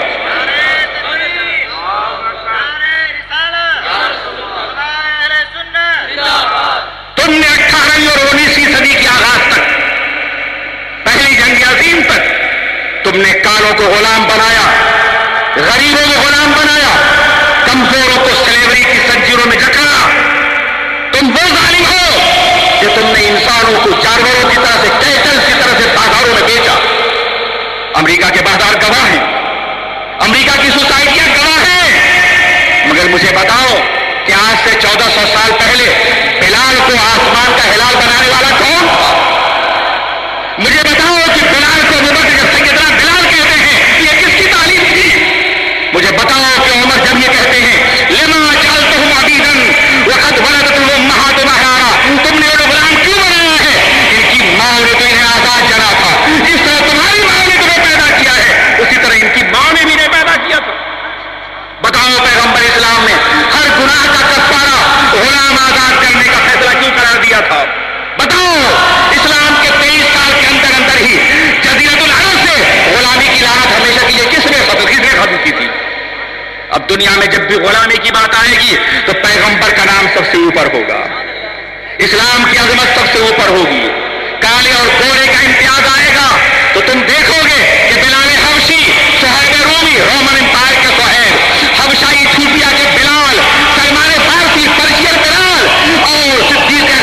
تم نے اٹھارہویں اور انیسویں صدی کے آغاز تک، پہلی جنگ عظیم تک، تم نے کالوں کو غلام بنایا، غریبوں کو غلام بنایا، کمزوروں کو سلیوری کی زنجیروں میں جکڑا۔ تم وہ ظالم ہو کہ تم نے انسانوں کو جانوروں کی طرح سے، کیٹل کی طرح سے بازاروں میں بیچا۔ امریکہ کے بازار گواہ ہیں، امریکہ کی سوسائٹیاں گواہ ہیں، مگر مجھے بتاؤ کہ آج سے چودہ سو سال پہلے بلال کو آسمان کا ہلال بنانے والا کون تھا؟ مجھے بتاؤ کہ بلال کو ابوبکر جب سیدنا بلال کہتے ہیں یہ کس کی تعلیم تھی؟ مجھے بتاؤ کہ عمر جب یہ کہتے ہیں لما جعلتہم عبیدا وقد ولدتہم امہاتہم احرارا، تم نے انہیں غلام کیوں بنایا ہے؟ ان کی ماں نے تو انہیں آزاد جنا تھا، جس طرح تمہاری ماں نے تمہیں پیدا کیا ہے اسی طرح ان کی ماں نے بھی انہیں پیدا کیا تھا۔ بتاؤ پیغمبر اسلام نے ہر گناہ کا کفارہ غلام آزاد کرنے کا فیصلہ کیوں قرار دیا تھا؟ بتاؤ اسلام کے تیئیس سال کے اندر اندر ہی جزیرۃ العرب سے غلامی کی لعنت ہمیشہ کے لیے کس نے ختم کس نے ختم کی تھی؟ اب دنیا میں جب بھی غلامی کی بات آئے گی تو پیغمبر کا نام سب سے اوپر ہوگا، اسلام کی عظمت سب سے اوپر ہوگی، کالے اور گورے کا امتیاز آئے گا تو تم دیکھو گے کہ بلال حبشی، صہیب رومی، رومن امپائر کا صہیب، حبشہ ایتھوپیا کے بلال، سلمان فارسی پرشین بلال اور صدیق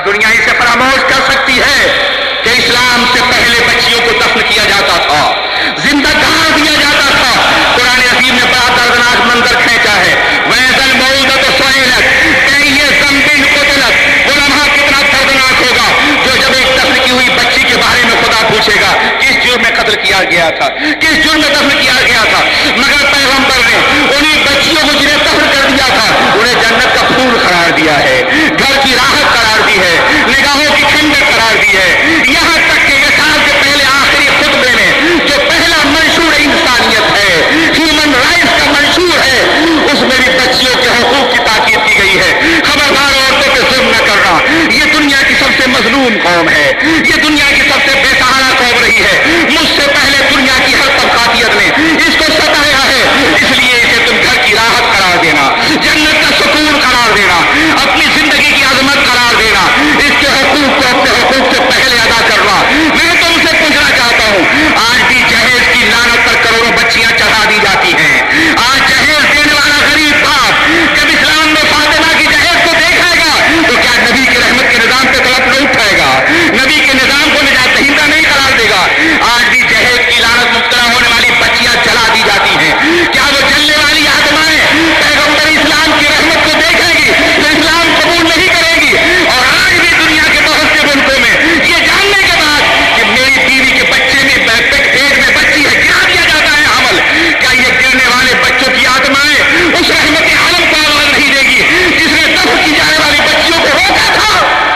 دنیا اسے فراموش کر سکتی ہے کہ اسلام سے پہلے بچیوں کو دفن کیا جاتا تھا، زندہ گاڑ دیا جاتا تھا۔ قرآن عظیم نے بڑا دردناک منظر کھینچا ہے، وَإِذَا الْمَوْءُودَةُ سُئِلَتْ بِأَيِّ ذَنبٍ قُتِلَتْ۔ وہ لمحہ کتنا دردناک ہوگا جو جب ایک دفن کی ہوئی بچی کے بارے میں خدا پوچھے گا کس جرم میں قتل کیا گیا تھا، کس جرم میں دفن کیا گیا تھا۔ مگر پیغمبر نے انہیں بچیوں کو جنہیں دفن کر دیا تھا انہیں جنت کا پھول قرار دیا ہے، گھر کی راحت قرار دی ہے، نگاہوں کی ٹھنڈک قرار دی ہے۔ یہاں تک کہ وصال کے پہلے آخری خطبے میں جو پہلا منشور انسانیت ہے، ہیومن رائٹس کا منشور ہے، اس میں بھی بچیوں کے حقوق کی تاکید کی گئی ہے۔ خبردار عورتوں پہ ظلم نہ کرنا، یہ دنیا کی سب سے مظلوم قوم ہے، یہ دنیا کی سب سے بے سہارا قوم رہی ہے۔ مجھ سے پہلے دنیا کی ہر طبقاتیت نے اس کو ستایا ہے، اس لیے اسے تم گھر کی راحت قرار دینا، جنت کا سکون قرار دینا، اپنی زندگی کی عظمت قرار دینا، اس کے حقوق کو اپنے حقوق سے پہلے ادا کرنا۔ میں تم سے پوچھنا چاہتا ہوں، آج بھی جہیز کی لعنت پر کروڑوں بچیاں چڑھا دی جاتی ہیں۔ آج جہیز دینے والا غریب باپ جب اسلام میں فاطمہ کی جہیز کو دیکھے گا تو کیا نبی کی رحمت کے نظام پہ طرف نہ اٹھائے گا، نبی کے نظام کو نجات دہندہ نہیں قرار دے گا؟ آج بھی جہیز کی لعنت مبتلا ہونے والی بچیاں جلا دی جاتی ہیں، کیا وہ جلنے والی آتمائیں پیغمبر اسلام کی رحمت کو دیکھے گی تو اسلام قبول نہیں کرے گی؟ اور آج بھی دنیا کے بہت سے ملکوں میں یہ جاننے کے بعد کہ میری بیوی کے بچے میں پیٹ میں بچی ہے گرا دیا جاتا ہے حمل، کیا یہ گرنے والے بچوں کی آتمائیں اس رحمت عالم کو آواز نہیں دے گی جس نے دفن کی جانے والی بچیوں کو روکا تھا؟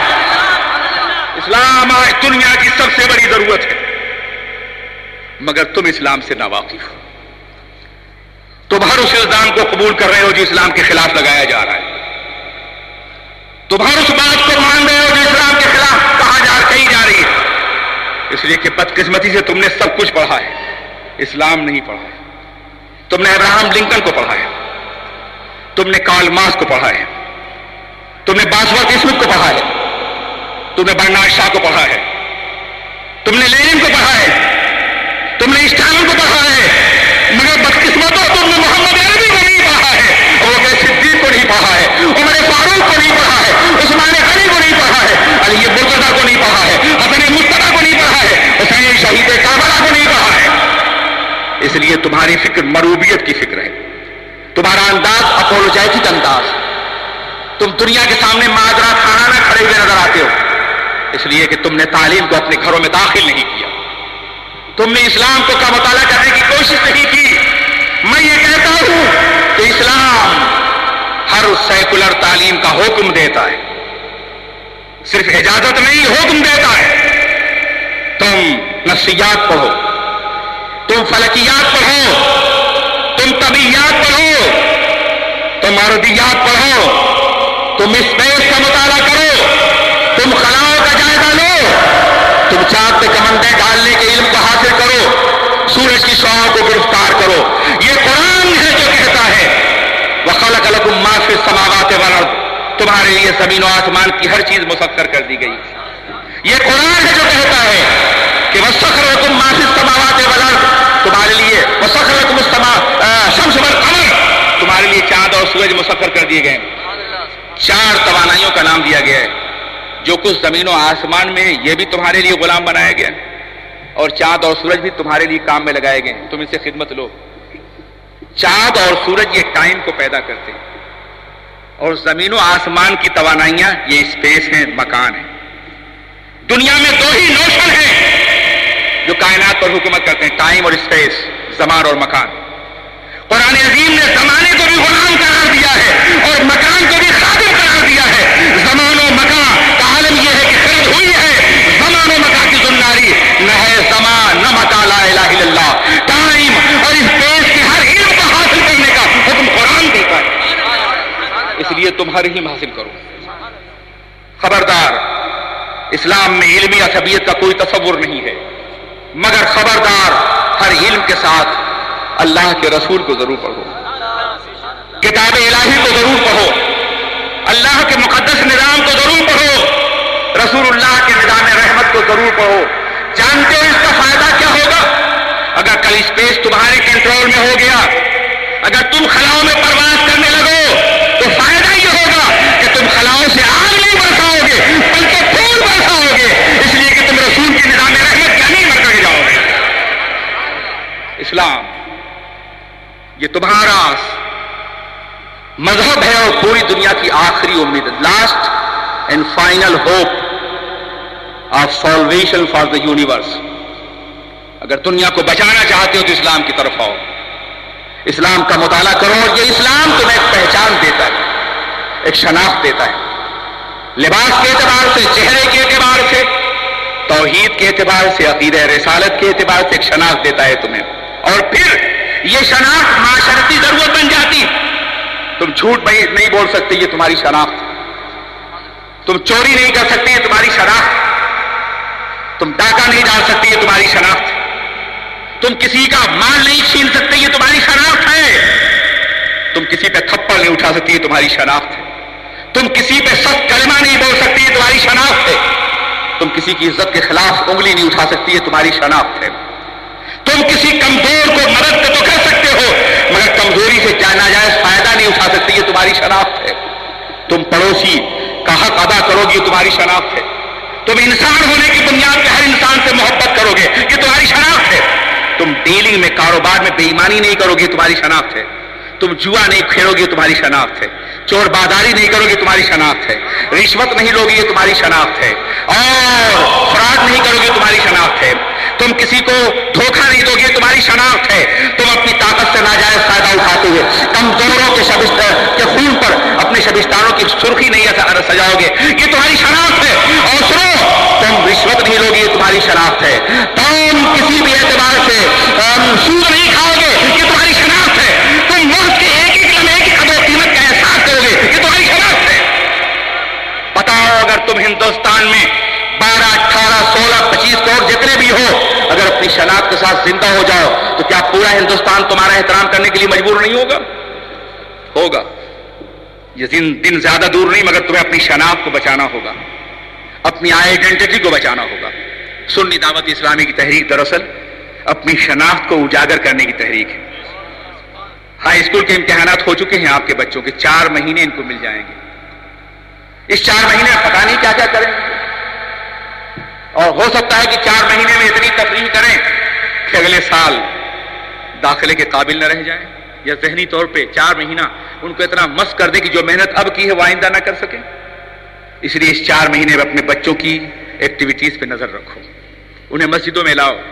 اسلام آج دنیا کی سب سے بڑی ضرورت ہے، مگر تم اسلام سے ناواقف ہو، تم ہر اس الزام کو قبول کر رہے ہو جو اسلام کے خلاف لگایا جا رہا ہے، تم ہر اس بات کو مان رہے ہو جو اسلام کے خلاف کہا جا کہی جا رہی ہے، اس لیے کہ بدقسمتی سے تم نے سب کچھ پڑھا ہے، اسلام نہیں پڑھا ہے۔ تم نے ابراہم لنکن کو پڑھا ہے، تم نے کارل مارکس کو پڑھا ہے، تم نے باسورتھ اسمتھ کو پڑھا ہے، تم نے برنارڈ شاہ کو پڑھا ہے، تم نے لینن کو پڑھا ہے، تم نے اسٹالن کو پڑھا ہے، مگر بدقسمتوں تم نے محمد عربی کو نہیں پڑھا ہے، ابو بکر صدیق کو نہیں پڑھا ہے، عمر فاروق کو نہیں پڑھا ہے، عثمان غنی کو نہیں پڑھا ہے، علی مرتضیٰ کو نہیں پڑھا ہے، حسن مصطفیٰ کو نہیں پڑھا ہے، حسین شہید کربلا کو نہیں پڑھا ہے۔ اس لیے تمہاری فکر مروبیت کی فکر ہے، تمہارا انداز اپولوجیٹک انداز، تم دنیا کے سامنے معذرات خانہ کھڑے ہوئے نظر آتے ہو، اس لیے کہ تم نے تعلیم کو اپنے گھروں میں داخل نہیں کیا، تم نے اسلام کو کا مطالعہ کرنے کی کوشش نہیں کی۔ میں یہ کہتا ہوں کہ اسلام ہر سیکولر تعلیم کا حکم دیتا ہے، صرف اجازت نہیں حکم دیتا ہے۔ تم نفسیات پڑھو، تم فلکیات پڑھو، تم طبیعیات پڑھو، تم ارضیات پڑھو، تم اسپیس کا مطالعہ کرو، تم خلاؤں کا جائزہ لو، تم چاند پہ کمندیں ڈالنے کے علم کو حاصل کرو، سورج کی شعاعوں کو گرفتار کرو۔ یہ قرآن ہے جو کہتا ہے وَخَلَقَ لَكُم مَّا فِي السَّمَاوَاتِ وَالْأَرْضِ، تمہارے لیے زمین و آسمان کی ہر چیز مسخر کر دی گئی۔ یہ قرآن ہے جو کہتا ہے کہ وَسَخَّرَ لَكُم مَّا فِي السَّمَاوَاتِ وَالْأَرْضِ، تمہارے لیے وَسَخَّرَ لَكُمُ الشَّمْسَ وَالْقَمَرَ، تمہارے لیے چاند اور سورج مسخر کر دیے گئے۔ چار توانائیوں کا نام دیا گیا ہے، جو کچھ زمین و آسمان میں ہے یہ بھی تمہارے لیے غلام بنایا گیا، اور چاند اور سورج بھی تمہارے لیے کام میں لگائے گئے، تم ان سے خدمت لو۔ چاند اور سورج یہ ٹائم کو پیدا کرتے ہیں، اور زمین و آسمان کی توانائیاں یہ اسپیس ہیں، مکان ہیں۔ دنیا میں دو ہی نوشن ہیں جو کائنات پر حکومت کرتے ہیں، ٹائم اور اسپیس، زمان اور مکان۔ قرآن عظیم نے زمانے کو بھی غلام قرار دیا ہے اور مکان کو بھی خادم قرار دیا ہے۔ زمان و مکان کا عالم یہ ہے کہ خرد ہوئی ہے زمان و مکان کی ذمہ نہ ہے زمان نہ مکان، لا الہ الا اللہ۔ ٹائم اور اسپیس کے ہر علم کو حاصل کرنے کا حکم قرآن دیتا ہے، اس لیے تم ہر علم حاصل کرو۔ خبردار، اسلام میں علمی عصبیت کا کوئی تصور نہیں ہے، مگر خبردار ہر علم کے ساتھ اللہ کے رسول کو ضرور پڑھو، کتاب الہی کو ضرور پڑھو، اللہ کے مقدس نظام کو ضرور پڑھو، رسول اللہ کے نظام رحمت کو ضرور پڑھو۔ جانتے ہو اس کا فائدہ کیا ہوگا؟ اگر کل اسپیس تمہارے کنٹرول میں ہو گیا، اگر تم خلاؤں میں پرواز کرنے لگو تو فائدہ یہ ہوگا کہ تم خلاؤں سے آگ نہیں برساؤ گے، بلکہ یہ تمہارا مذہب ہے اور پوری دنیا کی آخری امید، last and final hope of salvation for the universe. اگر دنیا کو بچانا چاہتے ہو تو اسلام کی طرف آؤ، اسلام کا مطالعہ کرو، اور یہ اسلام تمہیں ایک پہچان دیتا ہے، ایک شناخت دیتا ہے، لباس کے اعتبار سے، چہرے کے اعتبار سے، توحید کے اعتبار سے، عقیدہ رسالت کے اعتبار سے ایک شناخت دیتا ہے تمہیں. اور پھر یہ شناخت معاشرتی ضرورت بن جاتی. تم جھوٹ نہیں بول سکتے، یہ تمہاری شناخت. تم چوری نہیں کر سکتے، یہ تمہاری شناخت. تم ڈاکہ نہیں ڈال سکتے، یہ تمہاری شناخت. تم کسی کا مال نہیں چھین سکتے، یہ تمہاری شناخت ہے. تم کسی پہ تھپڑ نہیں اٹھا سکتے، یہ تمہاری شناخت ہے. تم کسی پہ سخت کلمہ نہیں بول سکتے، یہ تمہاری شناخت ہے. تم کسی کی عزت کے خلاف انگلی نہیں اٹھا سکتی، یہ تمہاری شناخت ہے. تم کسی کمزور کو مدد تو کر سکتے ہو مگر کمزوری سے ناجائز فائدہ نہیں اٹھا سکتی، یہ تمہاری شناخت ہے. تم پڑوسی کا حق ادا کرو گے، یہ تمہاری شناخت ہے. تم انسان ہونے کی بنیاد پہ ہر انسان سے محبت کرو گے، یہ تمہاری شناخت ہے. تم ڈیلنگ میں، کاروبار میں بے ایمانی نہیں کرو گے، تمہاری شناخت ہے. تم جوا نہیں کھیلو گے، تمہاری شناخت ہے. چور بازاری نہیں کرو گے، تمہاری شناخت ہے. رشوت نہیں لوگے، یہ تمہاری شناخت ہے. اور فراڈ نہیں کرو گے، تمہاری شناخت ہے. تم کسی کو دھوکہ نہیں دو گے، تمہاری شناخت ہے. تم اپنی طاقت سے ناجائز فائدہ اٹھاتے ہوئے کمزوروں کے شبستان کے خون پر اپنے شبستانوں کی سرخی نہیں سجاؤ گے، یہ تمہاری شناخت ہے. اور سنو، تم رشوت نہیں لوگے، یہ تمہاری شناخت ہے. تم کسی بھی اعتبار سے سود نہیں کھاؤ گے، یہ تمہاری شناخت ہے. تم ملک کے ایک ایک لمحے کی قدر و قیمت کا احساس کرو گے، یہ تمہاری شناخت ہے. بتاؤ، اگر تم ہندوستان میں بارہ اٹھارہ سولہ پچیس کروڑ جتنے بھی ہو، اگر اپنی شناخت کے ساتھ زندہ ہو جاؤ تو کیا پورا ہندوستان تمہارا احترام کرنے کے لیے مجبور نہیں ہوگا؟ ہوگا. یہ دن زیادہ دور نہیں مگر تمہیں اپنی شناخت کو بچانا ہوگا، اپنی آئیڈینٹی کو بچانا ہوگا. سنی دعوت اسلامی کی تحریک دراصل اپنی شناخت کو اجاگر کرنے کی تحریک ہے. ہائی اسکول کے امتحانات ہو چکے ہیں آپ کے بچوں کے، چار مہینے ان کو مل جائیں گے. اس چار مہینے میں پتہ نہیں کیا کیا کریں گے، اور ہو سکتا ہے کہ چار مہینے میں اتنی تفریح کریں کہ اگلے سال داخلے کے قابل نہ رہ جائیں، یا ذہنی طور پہ چار مہینہ ان کو اتنا مست کر دے کہ جو محنت اب کی ہے وہ آئندہ نہ کر سکیں. اس لیے اس چار مہینے میں اپنے بچوں کی ایکٹیویٹیز پہ نظر رکھو، انہیں مسجدوں میں لاؤ،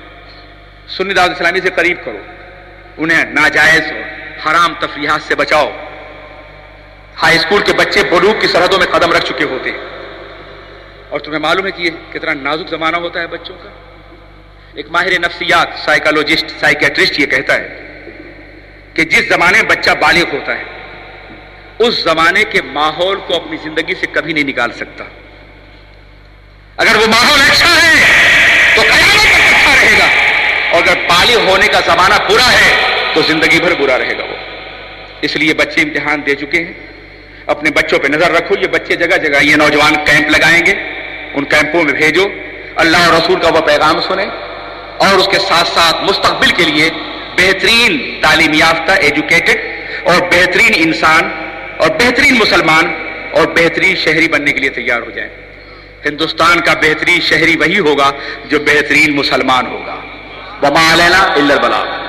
سنی دعوت اسلامی سے قریب کرو، انہیں ناجائز اور حرام تفریحات سے بچاؤ. ہائی اسکول کے بچے بلوغ کی سرحدوں میں قدم رکھ چکے ہوتے ہیں، اور تمہیں معلوم ہے کہ یہ کتنا نازک زمانہ ہوتا ہے بچوں کا. ایک ماہر نفسیات، سائیکالوجسٹ، سائیکیٹرسٹ یہ کہتا ہے کہ جس زمانے میں بچہ بالغ ہوتا ہے اس زمانے کے ماحول کو اپنی زندگی سے کبھی نہیں نکال سکتا. اگر وہ ماحول اچھا ہے تو قیامت تک اچھا رہے گا، اور اگر بالغ ہونے کا زمانہ برا ہے تو زندگی بھر برا رہے گا وہ. اس لیے بچے امتحان دے چکے ہیں، اپنے بچوں پہ نظر رکھو. یہ بچے جگہ جگہ یہ نوجوان کیمپ لگائیں گے، ان کیمپوں میں بھیجو، اللہ اور رسول کا وہ پیغام سنیں، اور اس کے ساتھ ساتھ مستقبل کے لیے بہترین تعلیم یافتہ، ایجوکیٹڈ اور بہترین انسان اور بہترین مسلمان اور بہترین شہری بننے کے لیے تیار ہو جائیں. ہندوستان کا بہترین شہری وہی ہوگا جو بہترین مسلمان ہوگا. وما علینا الا البلاغ.